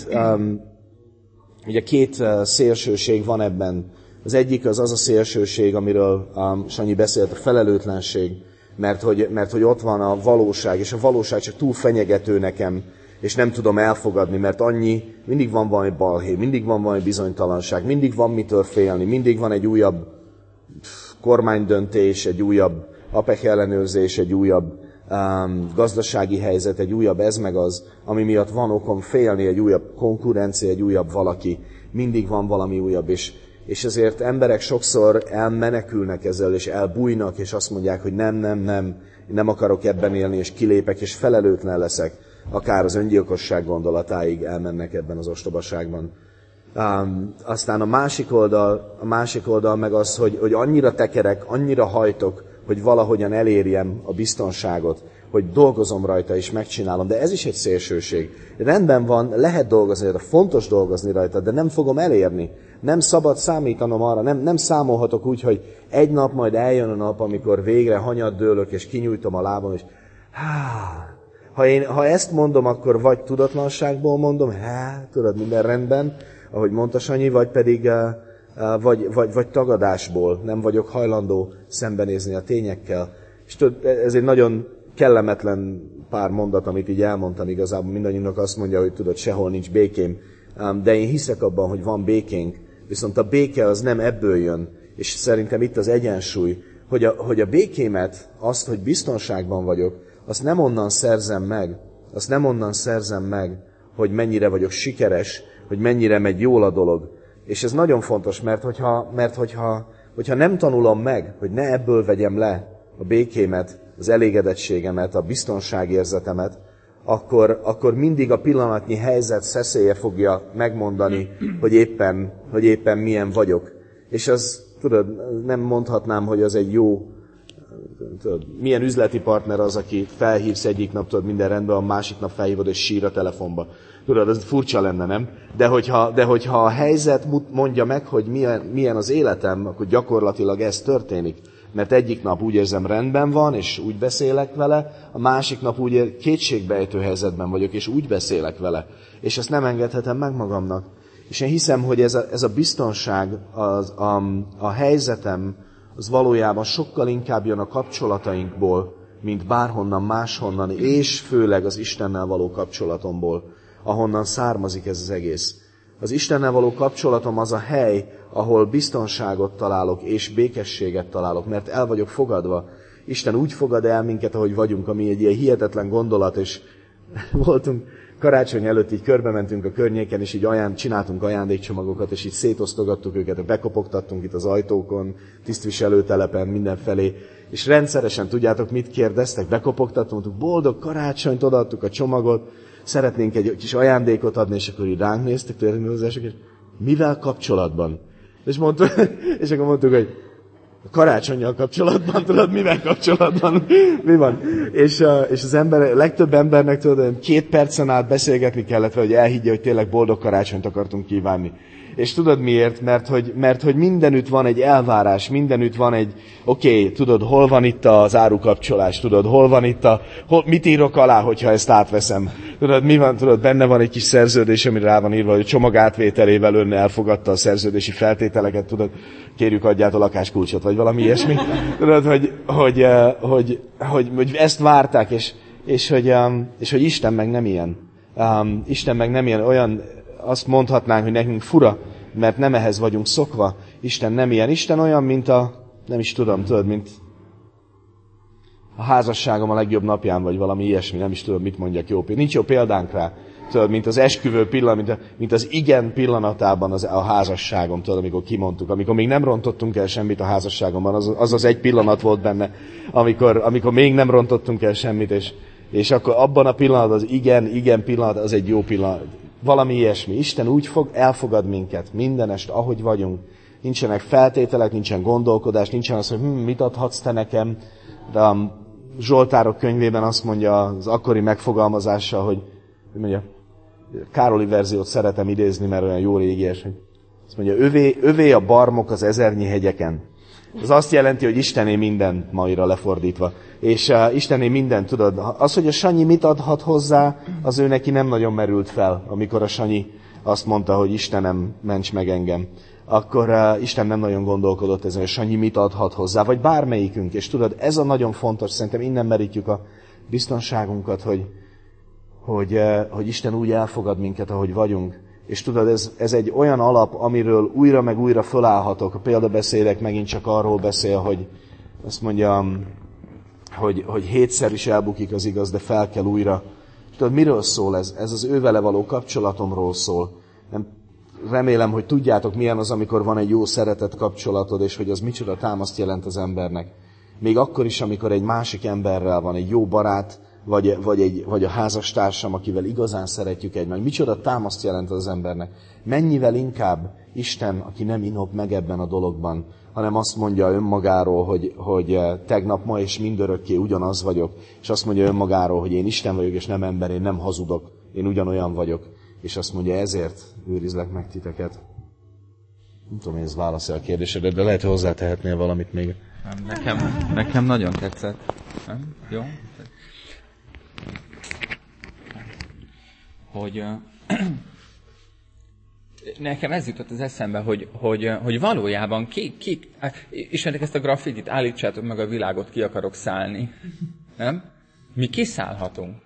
két szélsőség van ebben. Az egyik az a szélsőség, amiről Sanyi beszélt, a felelőtlenség, mert hogy ott van a valóság, és a valóság csak túl fenyegető nekem, és nem tudom elfogadni, mert mindig van valami balhé, mindig van valami bizonytalanság, mindig van mitől félni, mindig van egy újabb kormánydöntés, egy újabb APEC ellenőrzés, egy újabb gazdasági helyzet, egy újabb ez meg az, ami miatt van okom félni, egy újabb konkurencia, egy újabb valaki, mindig van valami újabb, és ezért emberek sokszor elmenekülnek ezzel, és elbújnak, és azt mondják, hogy nem akarok ebben élni, és kilépek, és felelőtlen leszek, akár az öngyilkosság gondolatáig elmennek ebben az ostobaságban. Aztán a másik oldal meg az, hogy annyira tekerek, annyira hajtok, hogy valahogyan elérjem a biztonságot, hogy dolgozom rajta és megcsinálom, de ez is egy szélsőség. Rendben van, lehet dolgozni rajta, fontos dolgozni rajta, de nem fogom elérni. Nem szabad számítanom arra, nem számolhatok úgy, hogy egy nap majd eljön a nap, amikor végre hanyat dőlök és kinyújtom a lábam, és ha ezt mondom, akkor vagy tudatlanságból mondom, tudod, minden rendben, ahogy mondta Sanyi, vagy pedig vagy tagadásból, nem vagyok hajlandó szembenézni a tényekkel. És tudod, ez egy nagyon kellemetlen pár mondat, amit így elmondtam igazából. Mindannyiunknak azt mondja, hogy tudod, sehol nincs békém. De én hiszek abban, hogy van békénk. Viszont a béke az nem ebből jön. És szerintem itt az egyensúly, hogy a békémet, azt, hogy biztonságban vagyok, azt nem onnan szerzem meg, hogy mennyire vagyok sikeres, hogy mennyire megy jól a dolog. És ez nagyon fontos, mert hogyha nem tanulom meg, hogy ne ebből vegyem le a békémet, az elégedettségemet, a biztonságérzetemet, akkor mindig a pillanatnyi helyzet szeszélye fogja megmondani, hogy éppen milyen vagyok. És az, tudod, nem mondhatnám, hogy az egy jó, tudod, milyen üzleti partner az, aki felhívsz egyik nap, tudod, minden rendben, a másik nap felhívod és sír a telefonba. Tudod, ez furcsa lenne, nem? De hogyha a helyzet mondja meg, hogy milyen az életem, akkor gyakorlatilag ez történik. Mert egyik nap úgy érzem, rendben van, és úgy beszélek vele, a másik nap úgy kétségbejtő helyzetben vagyok, és úgy beszélek vele. És ezt nem engedhetem meg magamnak. És én hiszem, hogy ez a biztonság, a helyzetem, az valójában sokkal inkább jön a kapcsolatainkból, mint bárhonnan máshonnan, és főleg az Istennel való kapcsolatomból, ahonnan származik ez az egész. Az Istennel való kapcsolatom az a hely, ahol biztonságot találok, és békességet találok, mert el vagyok fogadva. Isten úgy fogad el minket, ahogy vagyunk, ami egy ilyen hihetetlen gondolat, és voltunk karácsony előtt, így körbe mentünk a környéken, és így csináltunk ajándékcsomagokat, és így szétosztogattuk őket, bekopogtattunk itt az ajtókon, tisztviselőtelepen, mindenfelé, és rendszeresen tudjátok, mit kérdeztek, bekopogtattunk, boldog karácsonyt, odaadtuk a csomagot, szeretnénk egy kis ajándékot adni, és akkor így ránk néztek, és mivel kapcsolatban? És akkor mondtuk, hogy a karácsonnyal kapcsolatban, tudod, mivel kapcsolatban, mi van? És az ember, legtöbb embernek tudod, 2 percen át beszélgetni kellett, hogy elhiggye, hogy tényleg boldog karácsonyt akartunk kívánni. És tudod miért? Mert hogy mindenütt van egy elvárás, mindenütt van egy, oké, tudod, hol van itt az árukapcsolás, tudod, hol van itt mit írok alá, hogyha ezt átveszem. Tudod, mi van, tudod, benne van egy kis szerződés, amire rá van írva, hogy a csomag átvételével ön elfogadta a szerződési feltételeket, tudod, kérjük adját a lakáskulcsot, vagy valami ilyesmi. Tudod, hogy ezt várták, és hogy Isten meg nem ilyen. Isten meg nem ilyen, olyan, azt mondhatnánk, hogy nekünk fura, mert nem ehhez vagyunk szokva. Isten nem ilyen. Isten olyan, mint nem is tudom, tudod, mint a házasságom a legjobb napján, vagy valami ilyesmi, nem is tudom, mit mondjak jó példánk. Nincs jó példánk rá. Tudod, mint az esküvő pillanat, mint az igen pillanatában a házasságom, tudod, amikor kimondtuk, amikor még nem rontottunk el semmit a házasságomban, az egy pillanat volt benne, amikor még nem rontottunk el semmit, és akkor abban a pillanatban az igen pillanat, az egy jó pillanat. Valami ilyesmi. Isten úgy elfogad minket mindenest, ahogy vagyunk. Nincsenek feltételek, nincsen gondolkodás, nincsen az, hogy mit adhatsz te nekem. De a Zsoltárok könyvében azt mondja az akkori megfogalmazással, hogy mondja, Károli verziót szeretem idézni, mert olyan jó régies, hogy azt mondja, övé a barmok az ezernyi hegyeken. Ez azt jelenti, hogy Istené minden, maira lefordítva. És Istené minden, tudod, az, hogy a Sanyi mit adhat hozzá, az ő neki nem nagyon merült fel, amikor a Sanyi azt mondta, hogy Istenem, ments meg engem. Akkor Isten nem nagyon gondolkodott ezen, hogy Sanyi mit adhat hozzá, vagy bármelyikünk. És tudod, ez a nagyon fontos, szerintem innen merítjük a biztonságunkat, hogy Isten úgy elfogad minket, ahogy vagyunk. És tudod, ez egy olyan alap, amiről újra meg újra fölállhatok. A példabeszédek megint csak arról beszél, hogy azt mondja, hogy 7-szer is elbukik az igaz, de fel kell újra. Tudod, miről szól ez? Ez az ővele való kapcsolatomról szól. Remélem, hogy tudjátok, milyen az, amikor van egy jó szeretett kapcsolatod, és hogy az micsoda támaszt jelent az embernek. Még akkor is, amikor egy másik emberrel van, egy jó barát, vagy a házastársam, akivel igazán szeretjük egymást. Micsoda támaszt jelent az embernek. Mennyivel inkább Isten, aki nem inhob meg ebben a dologban, hanem azt mondja önmagáról, hogy tegnap, ma és mindörökké ugyanaz vagyok, és azt mondja önmagáról, hogy én Isten vagyok, és nem ember, én nem hazudok, én ugyanolyan vagyok, és azt mondja, ezért őrizlek meg titeket. Nem tudom, hogy ez válasz a kérdésedre, de lehet, hogy hozzátehetnél valamit még. Nekem nagyon tetszett. Nem? Jó? Hogy nekem ez jutott az eszembe, hogy valójában ismertek ezt a graffitit, állítsátok meg a világot, ki akarok szállni. Nem? Mi kiszállhatunk.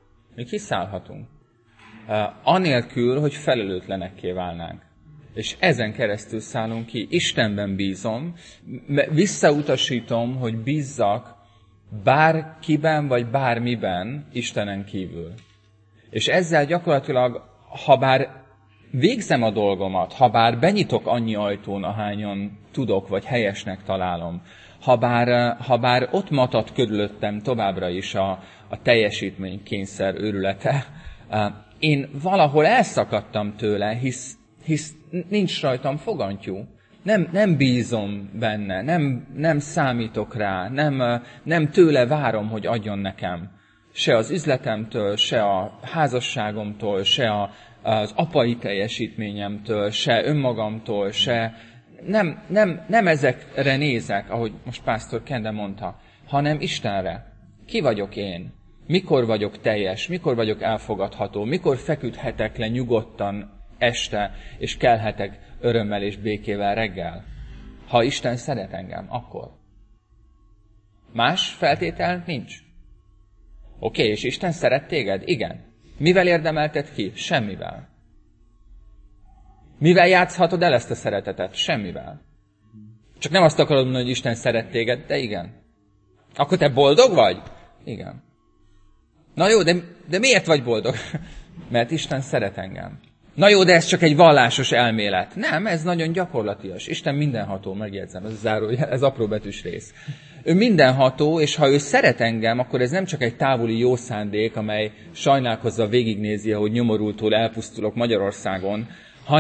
Anélkül, hogy felelőtlenekké válnánk. És ezen keresztül szállunk ki. Istenben bízom, visszautasítom, hogy bízzak bárkiben vagy bármiben Istenen kívül. És ezzel gyakorlatilag, ha bár végzem a dolgomat, ha bár benyitok annyi ajtón, ahányan tudok, vagy helyesnek találom, ha bár ott matat körülöttem továbbra is a teljesítménykényszer őrülete, én valahol elszakadtam tőle, hisz nincs rajtam fogantyú. Nem bízom benne, nem számítok rá, nem tőle várom, hogy adjon nekem. Se az üzletemtől, se a házasságomtól, se az apai teljesítményemtől, se önmagamtól, se... Nem ezekre nézek, ahogy most pásztor Kende mondta, hanem Istenre. Ki vagyok én? Mikor vagyok teljes? Mikor vagyok elfogadható? Mikor feküdhetek le nyugodtan este, és kelhetek örömmel és békével reggel? Ha Isten szeret engem, akkor. Más feltétel nincs. Oké, és Isten szeret téged? Igen. Mivel érdemelted ki? Semmivel. Mivel játszhatod el ezt a szeretetet? Semmivel. Csak nem azt akarod mondani, hogy Isten szeret téged, de igen. Akkor te boldog vagy? Igen. Na jó, de miért vagy boldog? Mert Isten szeret engem. Na jó, de ez csak egy vallásos elmélet. Nem, ez nagyon gyakorlatias. Isten mindenható, megjegyzem, ez zárójel, ez apróbetűs rész. Ő mindenható, és ha ő szeret engem, akkor ez nem csak egy távoli jó szándék, amely sajnálkozva végignézi, hogy nyomorultól elpusztulok Magyarországon,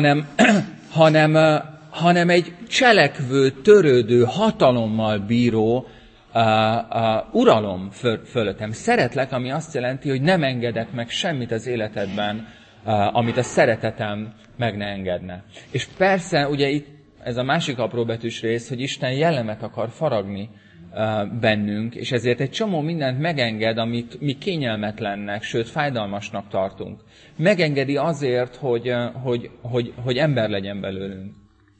hanem egy cselekvő, törődő, hatalommal bíró uralom fölöttem. Szeretlek, ami azt jelenti, hogy nem engedek meg semmit az életedben, amit a szeretetem meg ne engedne. És persze, ugye itt ez a másik apróbetűs rész, hogy Isten jellemet akar faragni bennünk, és ezért egy csomó mindent megenged, amit mi kényelmetlennek, sőt fájdalmasnak tartunk. Megengedi azért, hogy ember legyen belőlünk.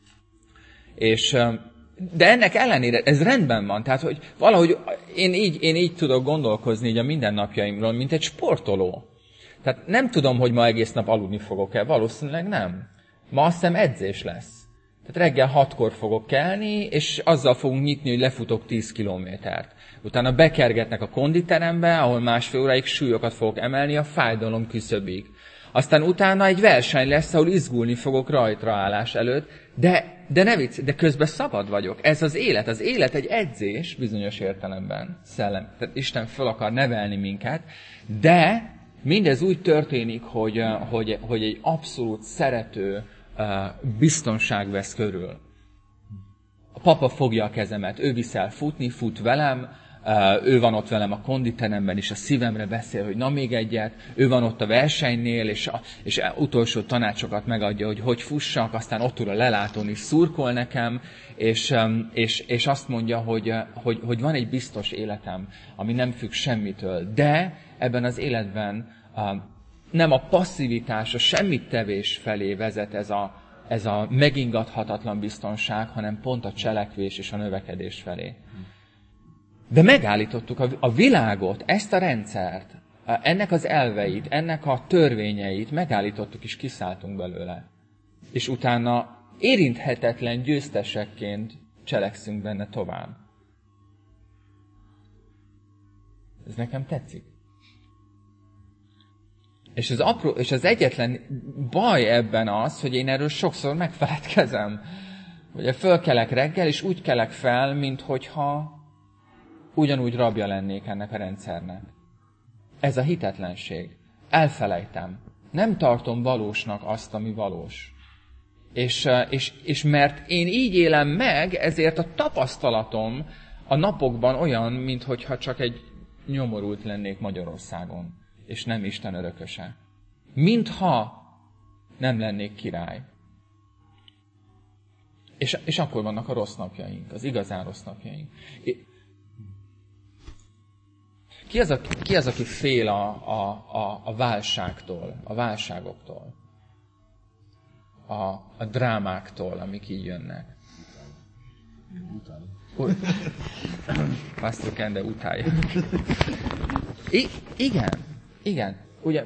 De ennek ellenére ez rendben van, tehát hogy valahogy én így tudok gondolkozni így a mindennapjaimról, mint egy sportoló. Tehát nem tudom, hogy ma egész nap aludni fogok-e, valószínűleg nem. Ma azt hiszem edzés lesz. Tehát reggel 6-kor fogok kelni, és azzal fogunk nyitni, hogy lefutok 10 kilométert. Utána bekergetnek a konditerembe, ahol 1,5 óráig súlyokat fogok emelni a fájdalom küszöbig. Aztán utána egy verseny lesz, ahol izgulni fogok rajtraállás előtt, de ne vicc, de közben szabad vagyok. Ez az élet. Az élet egy edzés bizonyos értelemben, szellem. Tehát Isten föl akar nevelni minket, de mindez úgy történik, hogy egy abszolút szerető biztonság vesz körül. A papa fogja a kezemet, ő visz el futni, fut velem, ő van ott velem a konditeremben, és a szívemre beszél, hogy na még egyet, ő van ott a versenynél, és utolsó tanácsokat megadja, hogy fussak, aztán ott ül a lelátón is szurkol nekem, és azt mondja, hogy van egy biztos életem, ami nem függ semmitől, de ebben az életben nem a passzivitás, a semmit tevés felé vezet ez a megingathatatlan biztonság, hanem pont a cselekvés és a növekedés felé. De megállítottuk a világot, ezt a rendszert, ennek az elveit, ennek a törvényeit megállítottuk és kiszálltunk belőle. És utána érinthetetlen győztesekként cselekszünk benne tovább. Ez nekem tetszik. És az egyetlen baj ebben az, hogy én erről sokszor megfeledkezem. Ugye fölkelek reggel, és úgy kelek fel, minthogyha ugyanúgy rabja lennék ennek a rendszernek. Ez a hitetlenség. Elfelejtem. Nem tartom valósnak azt, ami valós. És mert én így élem meg, ezért a tapasztalatom a napokban olyan, minthogyha csak egy nyomorult lennék Magyarországon, és nem Isten örököse. Mintha nem lennék király. És akkor vannak a rossz napjaink, az igazán rossz napjaink. Ki az, aki fél a válságtól, a válságoktól, a drámáktól, amik így jönnek? Pastor Kende utálja. Igen. Ugye,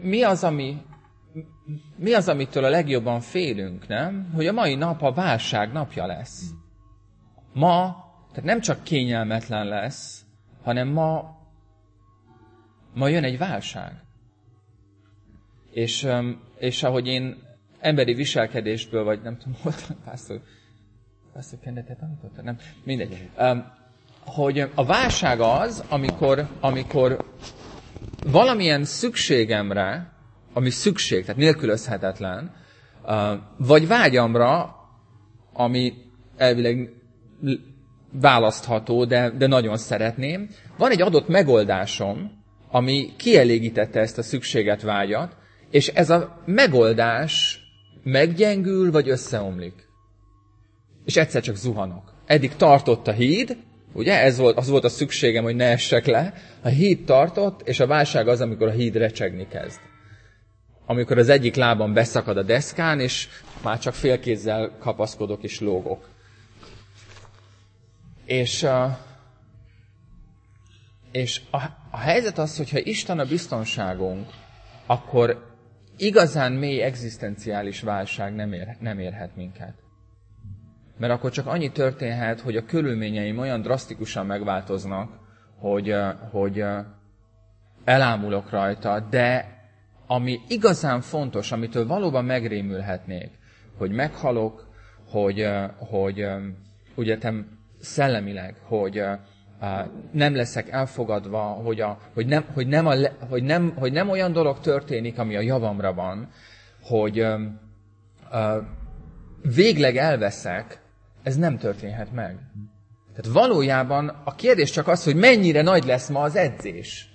mi az, amitől a legjobban félünk, nem? Hogy a mai nap a válság napja lesz. Ma, tehát nem csak kényelmetlen lesz, hanem ma jön egy válság. És ahogy én emberi viselkedésből, vagy nem tudom, volt Pastor Kende, te tanítottad? Nem, mindegy. Hogy a válság az, amikor valamilyen szükségemre, ami szükség, tehát nélkülözhetetlen, vagy vágyamra, ami elvileg választható, de nagyon szeretném, van egy adott megoldásom, ami kielégítette ezt a szükséget, vágyat, és ez a megoldás meggyengül, vagy összeomlik. És egyszer csak zuhanok. Eddig tartott a híd, ugye? Az volt a szükségem, hogy ne essek le. A híd tartott, és a válság az, amikor a híd recsegni kezd. Amikor az egyik lábam beszakad a deszkán, és már csak félkézzel kapaszkodok és lógok. És a helyzet az, hogyha Isten a biztonságunk, akkor igazán mély egzisztenciális válság nem érhet minket. Mert akkor csak annyi történhet, hogy a körülményeim olyan drasztikusan megváltoznak, hogy elámulok rajta, de ami igazán fontos, amitől valóban megrémülhetnék, hogy meghalok, hogy ugyetem szellemileg, hogy nem leszek elfogadva, hogy nem olyan dolog történik, ami a javamra van, hogy végleg elveszek, ez nem történhet meg. Tehát valójában a kérdés csak az, hogy mennyire nagy lesz ma az edzés.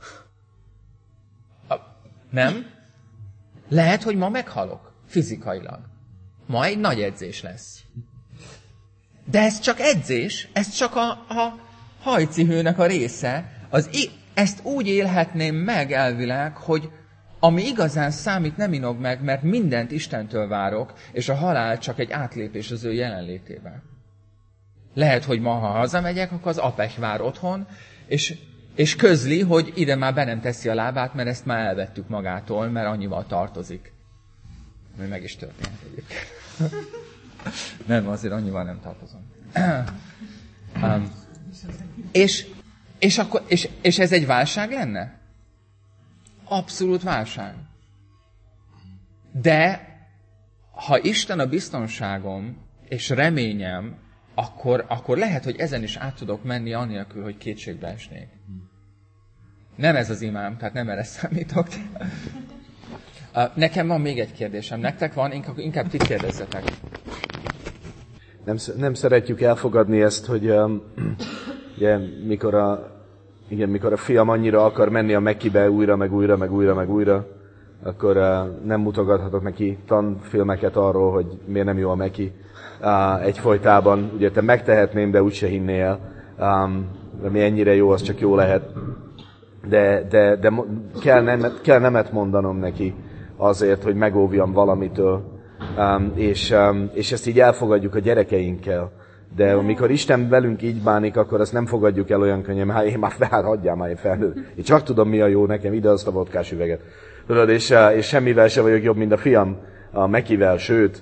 Nem? Lehet, hogy ma meghalok fizikailag. Ma egy nagy edzés lesz. De ez csak edzés, ez csak a hajcihőnek a része. Ezt úgy élhetném meg elvileg, hogy ami igazán számít, nem inog meg, mert mindent Istentől várok, és a halál csak egy átlépés az ő jelenlétével. Lehet, hogy ma, ha hazamegyek, akkor az apech vár otthon, és közli, hogy ide már be nem teszi a lábát, mert ezt már elvettük magától, mert annyival tartozik. Még meg is történhet egyébként. Nem, azért annyival nem tartozom. És ez egy válság lenne? Abszolút válság. De ha Isten a biztonságom és reményem, akkor lehet, hogy ezen is át tudok menni anélkül, hogy kétségbe esnék. Nem ez az imám, tehát nem erre számítok. Nekem van még egy kérdésem. Nektek van? Inkább ti kérdezzetek. Nem szeretjük elfogadni ezt, hogy ugye, mikor a fiam annyira akar menni a Mekibe újra, akkor nem mutogathatok neki tanfilmeket arról, hogy miért nem jó a Meki egyfolytában. Ugye te megtehetném, de úgyse hinnél. Mi ennyire jó, az csak jó lehet. De kell nemet mondanom neki azért, hogy megóvjam valamitől. És ezt így elfogadjuk a gyerekeinkkel. De amikor Isten velünk így bánik, akkor azt nem fogadjuk el olyan könnyen, én már hagyjál már, én felnőtt. Én csak tudom, mi a jó nekem, ide azt a vodkás üveget. Tudod, és semmivel se vagyok jobb, mint a fiam, a Mekivel, sőt,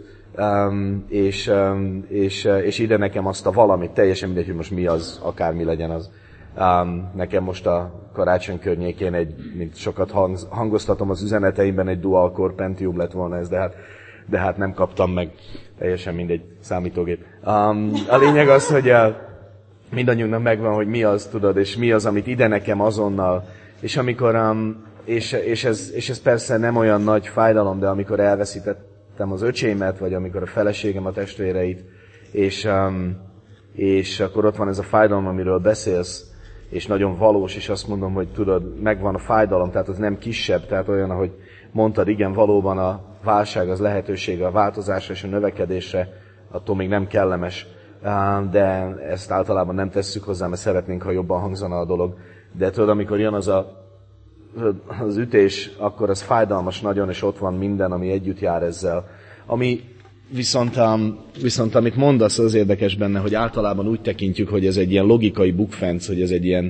és ide nekem azt a valamit, teljesen mindegy, hogy most mi az, akármi legyen az. Nekem most a karácsony környékén mint sokat hangoztatom az üzeneteimben, egy dual-core Pentium lett volna ez, de hát nem kaptam meg, teljesen mindegy, számítógép. A lényeg az, hogy mindannyiunknak megvan, hogy mi az, tudod, és mi az, amit ide nekem azonnal, és amikor, és ez persze nem olyan nagy fájdalom, de amikor elveszítettem az öcsémet, vagy amikor a feleségem a testvéreit, és akkor ott van ez a fájdalom, amiről beszélsz, és nagyon valós, és azt mondom, hogy tudod, megvan a fájdalom, tehát az nem kisebb, tehát olyan, ahogy mondtad, igen, valóban a válság az lehetősége a változásra és a növekedésre, attól még nem kellemes, de ezt általában nem tesszük hozzá, mert szeretnénk, ha jobban hangzana a dolog. De tudod, amikor jön az ütés, akkor az fájdalmas nagyon, és ott van minden, ami együtt jár ezzel. Ami viszont amit mondasz, az érdekes benne, hogy általában úgy tekintjük, hogy ez egy ilyen logikai bukfenc, hogy ez egy ilyen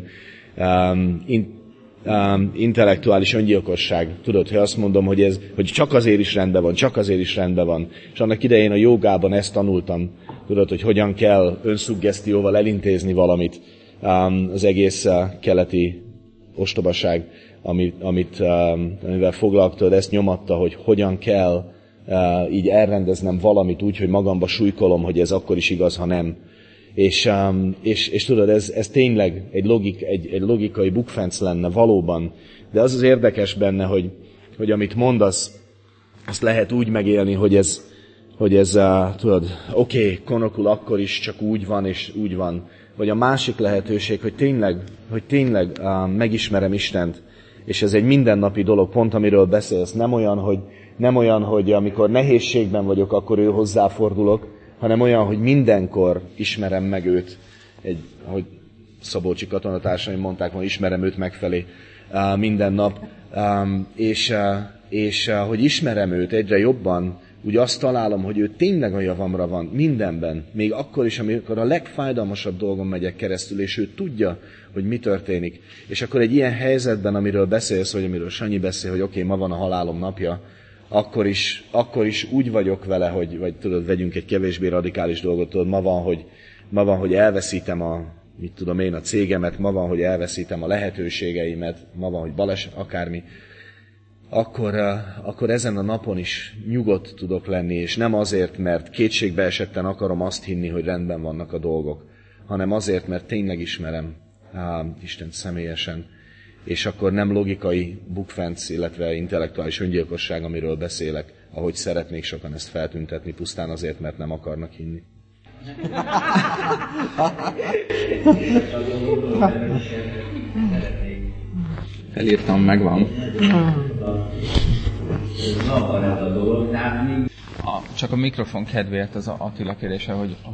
intellektuális öngyilkosság. Tudod, hogy azt mondom, hogy csak azért is rendben van. És annak idején a jogában ezt tanultam. Tudod, hogy hogyan kell önszuggesztióval elintézni valamit. Az egész keleti ostobaság, amivel foglalkoztad, ezt nyomatta, hogy hogyan kell így elrendeznem valamit úgy, hogy magamba súlykolom, hogy ez akkor is igaz, ha nem. És tudod, ez tényleg egy logikai bukfenc lenne valóban, de az érdekes benne, hogy amit mondasz, azt lehet úgy megélni, hogy ez tudod, oké, konokul akkor is csak úgy van, és úgy van. Vagy a másik lehetőség, hogy tényleg megismerem Istent, és ez egy mindennapi dolog, pont amiről beszélsz, nem olyan, hogy amikor nehézségben vagyok, akkor ő hozzáfordulok, hanem olyan, hogy mindenkor ismerem meg őt, ahogy szabolcsi katonatársaim mondták, hogy ismerem őt megfelé minden nap, és hogy ismerem őt egyre jobban, úgy azt találom, hogy ő tényleg a javamra van, mindenben, még akkor is, amikor a legfájdalmasabb dolgon megyek keresztül, és ő tudja, hogy mi történik. És akkor egy ilyen helyzetben, amiről beszélsz, vagy amiről Sanyi beszél, hogy oké, ma van a halálom napja, akkor is úgy vagyok vele, vagy tudod, vegyünk egy kevésbé radikális dolgot, tudod, ma van, hogy elveszítem a cégemet, ma van, hogy elveszítem a lehetőségeimet, ma van, hogy baleset, akármi. akkor ezen a napon is nyugodt tudok lenni, és nem azért, mert kétségbe esetten akarom azt hinni, hogy rendben vannak a dolgok, hanem azért, mert tényleg ismerem Istent személyesen, és akkor nem logikai bukfenc, illetve intellektuális öngyilkosság, amiről beszélek, ahogy szeretnék sokan ezt feltüntetni, pusztán azért, mert nem akarnak hinni. Felírtam, megvan. Csak a mikrofon kedvéért az Attila kérdése,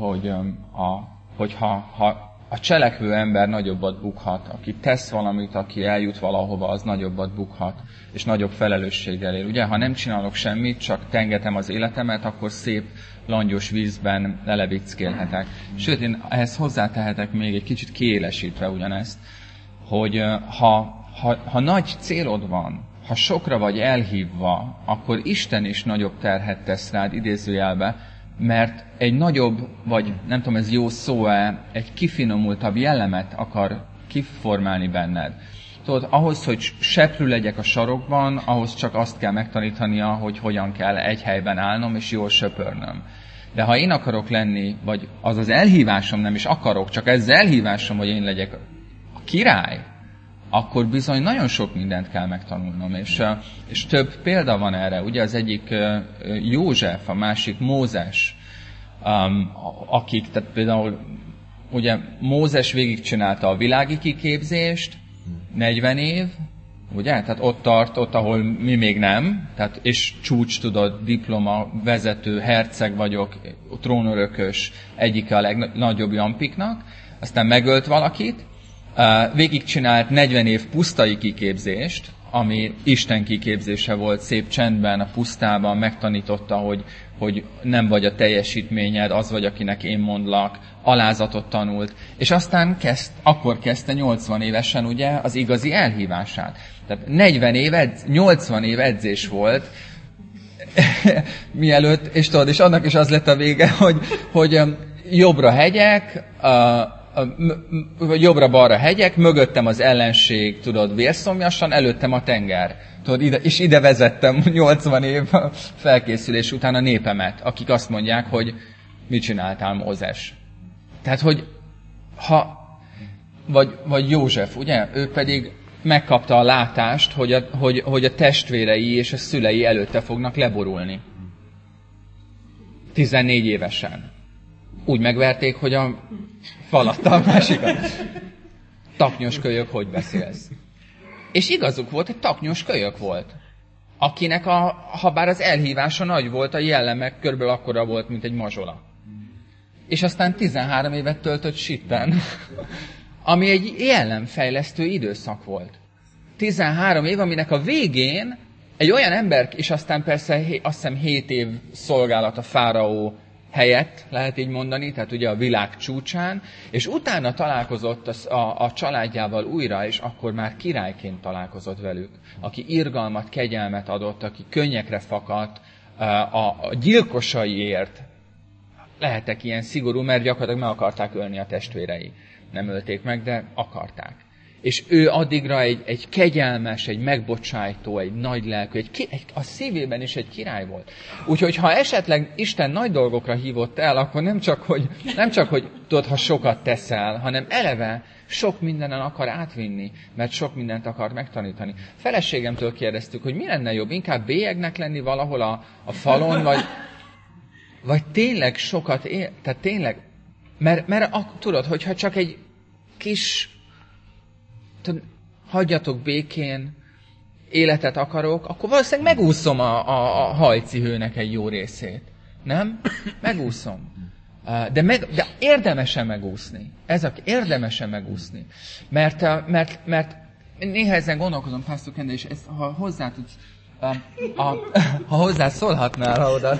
hogyha a cselekvő ember nagyobbat bukhat, aki tesz valamit, aki eljut valahova, az nagyobbat bukhat, és nagyobb felelősséggel él. Ugye, ha nem csinálok semmit, csak tengetem az életemet, akkor szép langyos vízben lelevickélhetek. Sőt, én ehhez hozzátehetek még egy kicsit kiélesítve ugyanezt, hogy ha nagy célod van, ha sokra vagy elhívva, akkor Isten is nagyobb terhet tesz rád, idézőjelbe, mert egy nagyobb, vagy nem tudom, ez jó szó-e, egy kifinomultabb jellemet akar kiformálni benned. Tudod, ahhoz, hogy seprű legyek a sarokban, ahhoz csak azt kell megtanítania, hogy hogyan kell egy helyben állnom, és jól söpörnöm. De ha én akarok lenni, vagy az az elhívásom nem is akarok, csak ez az elhívásom, hogy én legyek a király, akkor bizony nagyon sok mindent kell megtanulnom, és több példa van erre. Ugye az egyik József, a másik Mózes, akik, tehát például ugye Mózes végigcsinálta a világi kiképzést, 40 év, ugye? Tehát ott tart, ahol mi még nem, tehát, és csúcs, tudod, diploma, vezető, herceg vagyok, trónörökös, egyike a legnagyobb jampiknak, aztán megölt valakit, végigcsinált 40 év pusztai kiképzést, ami Isten kiképzése volt, szép csendben, a pusztában, megtanította, hogy nem vagy a teljesítményed, az vagy, akinek én mondlak, alázatot tanult, és aztán akkor kezdte 80 évesen ugye az igazi elhívását. Tehát 40 év, 80 év edzés volt, mielőtt, és tudod, és annak is az lett a vége, hogy jobbra hegyek, jobbra-balra hegyek, mögöttem az ellenség, tudod, vérszomjasan, előttem a tenger. Tudod, és ide vezettem 80 év felkészülés után a népemet, akik azt mondják, hogy mit csináltál, Mózes. Tehát, hogy vagy József, ugye? Ő pedig megkapta a látást, hogy a testvérei és a szülei előtte fognak leborulni. 14 évesen. Úgy megverték, hogy a falatta a másikat. Taknyos kölyök, hogy beszélsz? És igazuk volt, egy taknyos kölyök volt, akinek habár az elhívása nagy volt, a jelleme körülbelül akkora volt, mint egy mazsola. És aztán 13 évet töltött sitten, ami egy jellemfejlesztő időszak volt. 13 év, aminek a végén egy olyan ember, és aztán persze azt hiszem 7 év szolgálat a fáraó helyett, lehet így mondani, tehát ugye a világ csúcsán, és utána találkozott a családjával újra, és akkor már királyként találkozott velük, aki irgalmat, kegyelmet adott, aki könnyekre fakadt, a gyilkosaiért lehetek ilyen szigorú, mert gyakorlatilag meg akarták ölni a testvérei. Nem ölték meg, de akarták. És ő addigra egy kegyelmes, egy megbocsájtó, egy nagy lelkű, a szívében is egy király volt. Úgyhogy ha esetleg Isten nagy dolgokra hívott el, akkor nem csak, hogy tudod, ha sokat teszel, hanem eleve sok mindenen akar átvinni, mert sok mindent akar megtanítani. Feleségemtől kérdeztük, hogy mi lenne jobb, inkább bélyegnek lenni valahol a falon, vagy tényleg sokat tehát tényleg, mert tudod, hogyha csak egy kis hagyjatok békén, életet akarok, akkor valószínűleg megúszom a hajcihőnek egy jó részét. Nem? Megúszom. De érdemesen megúszni. Érdemesen megúszni. Mert néha ezen gondolkozom, Pásztor Kende, és ezt, ha hozzá tudsz, ha hozzá szólhatnál, ha oda.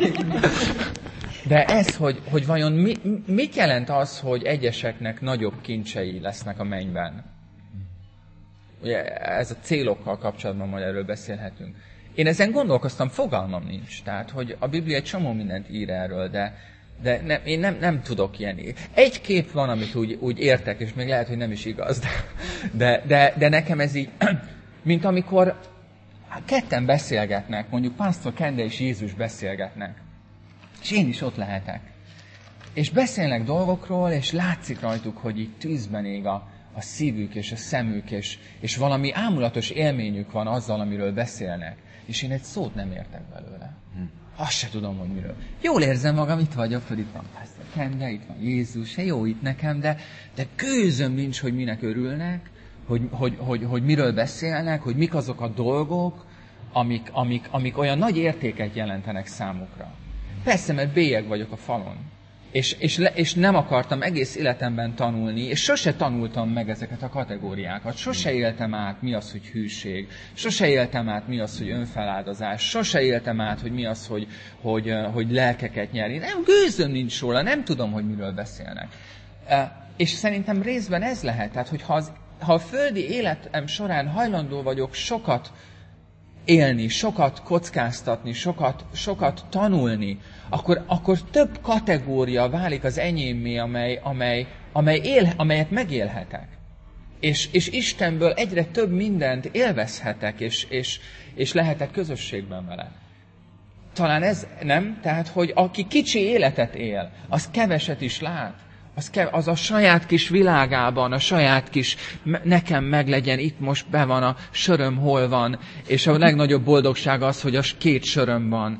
De ez, hogy vajon mit jelent az, hogy egyeseknek nagyobb kincsei lesznek a mennyben? Ugye ez a célokkal kapcsolatban majd erről beszélhetünk. Én ezen gondolkoztam, fogalmam nincs. Tehát, hogy a Biblia egy csomó mindent ír erről, de én nem tudok ilyen. Egy kép van, amit úgy értek, és még lehet, hogy nem is igaz. De nekem ez így, mint amikor, ketten beszélgetnek, mondjuk Pásztor Kende és Jézus beszélgetnek, és én is ott lehetek. És beszélnek dolgokról, és látszik rajtuk, hogy így tűzben ég a szívük és a szemük, és valami ámulatos élményük van azzal, amiről beszélnek. És én egy szót nem értek belőle. Azt se tudom, hogy miről. Jól érzem magam, itt vagyok, hogy itt van Pásztor Kende, itt van Jézus, jó itt nekem, de gőzöm nincs, hogy minek örülnek, hogy miről beszélnek, hogy mik azok a dolgok, amik olyan nagy értéket jelentenek számukra. Persze, mert bélyeg vagyok a falon. És nem akartam egész életemben tanulni, és sose tanultam meg ezeket a kategóriákat. Sose éltem át, mi az, hogy hűség. Sose éltem át, mi az, hogy önfeláldozás. Sose éltem át, hogy mi az, hogy lelkeket nyerni. Nem, gőzöm nincs róla, nem tudom, hogy miről beszélnek. És szerintem részben ez lehet. Tehát, hogy ha a földi életem során hajlandó vagyok sokat élni, sokat kockáztatni, sokat tanulni, akkor több kategória válik az enyémmé, amelyet megélhetek. És Istenből egyre több mindent élvezhetek, és lehetek közösségben vele. Talán ez nem? Tehát, hogy aki kicsi életet él, az keveset is lát. Az a saját kis világában, a saját kis nekem meglegyen, itt most be van a söröm, hol van, és a legnagyobb boldogság az, hogy a 2 söröm van.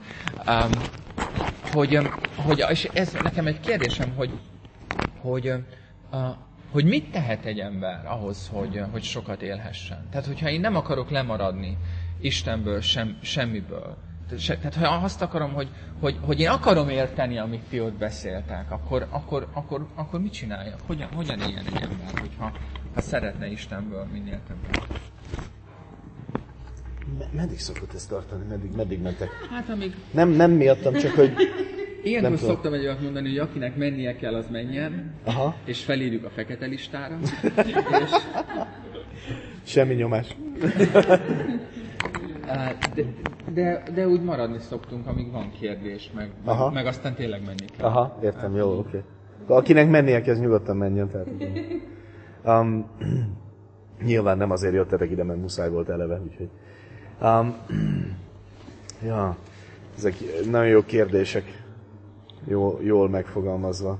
És ez nekem egy kérdésem, hogy mit tehet egy ember ahhoz, hogy sokat élhessen. Tehát, hogyha én nem akarok lemaradni Istenből, semmiből, tehát ha azt akarom, hogy én akarom érteni, amit ti ott beszéltek, akkor mit csináljak? Hogyan éljen egy ember, hogyha szeretne Istenből minél többet? Meddig szokott ezt tartani? Meddig mentek? Hát amíg... Nem miattam, csak hogy... Ilyenkor szoktam egy olyat mondani, hogy akinek mennie kell, az menjen, aha, és felírjuk a fekete listára. És... Semmi nyomás. De úgy maradni szoktunk, amíg van kérdés, meg aztán tényleg menni kell. Aha, értem, jó, oké. Akinek mennie kell, az nyugodtan menjen. Tehát, nyilván nem azért jöttetek ide, mert muszáj volt eleve, úgyhogy... ja, ezek nagyon jó kérdések, jól megfogalmazva.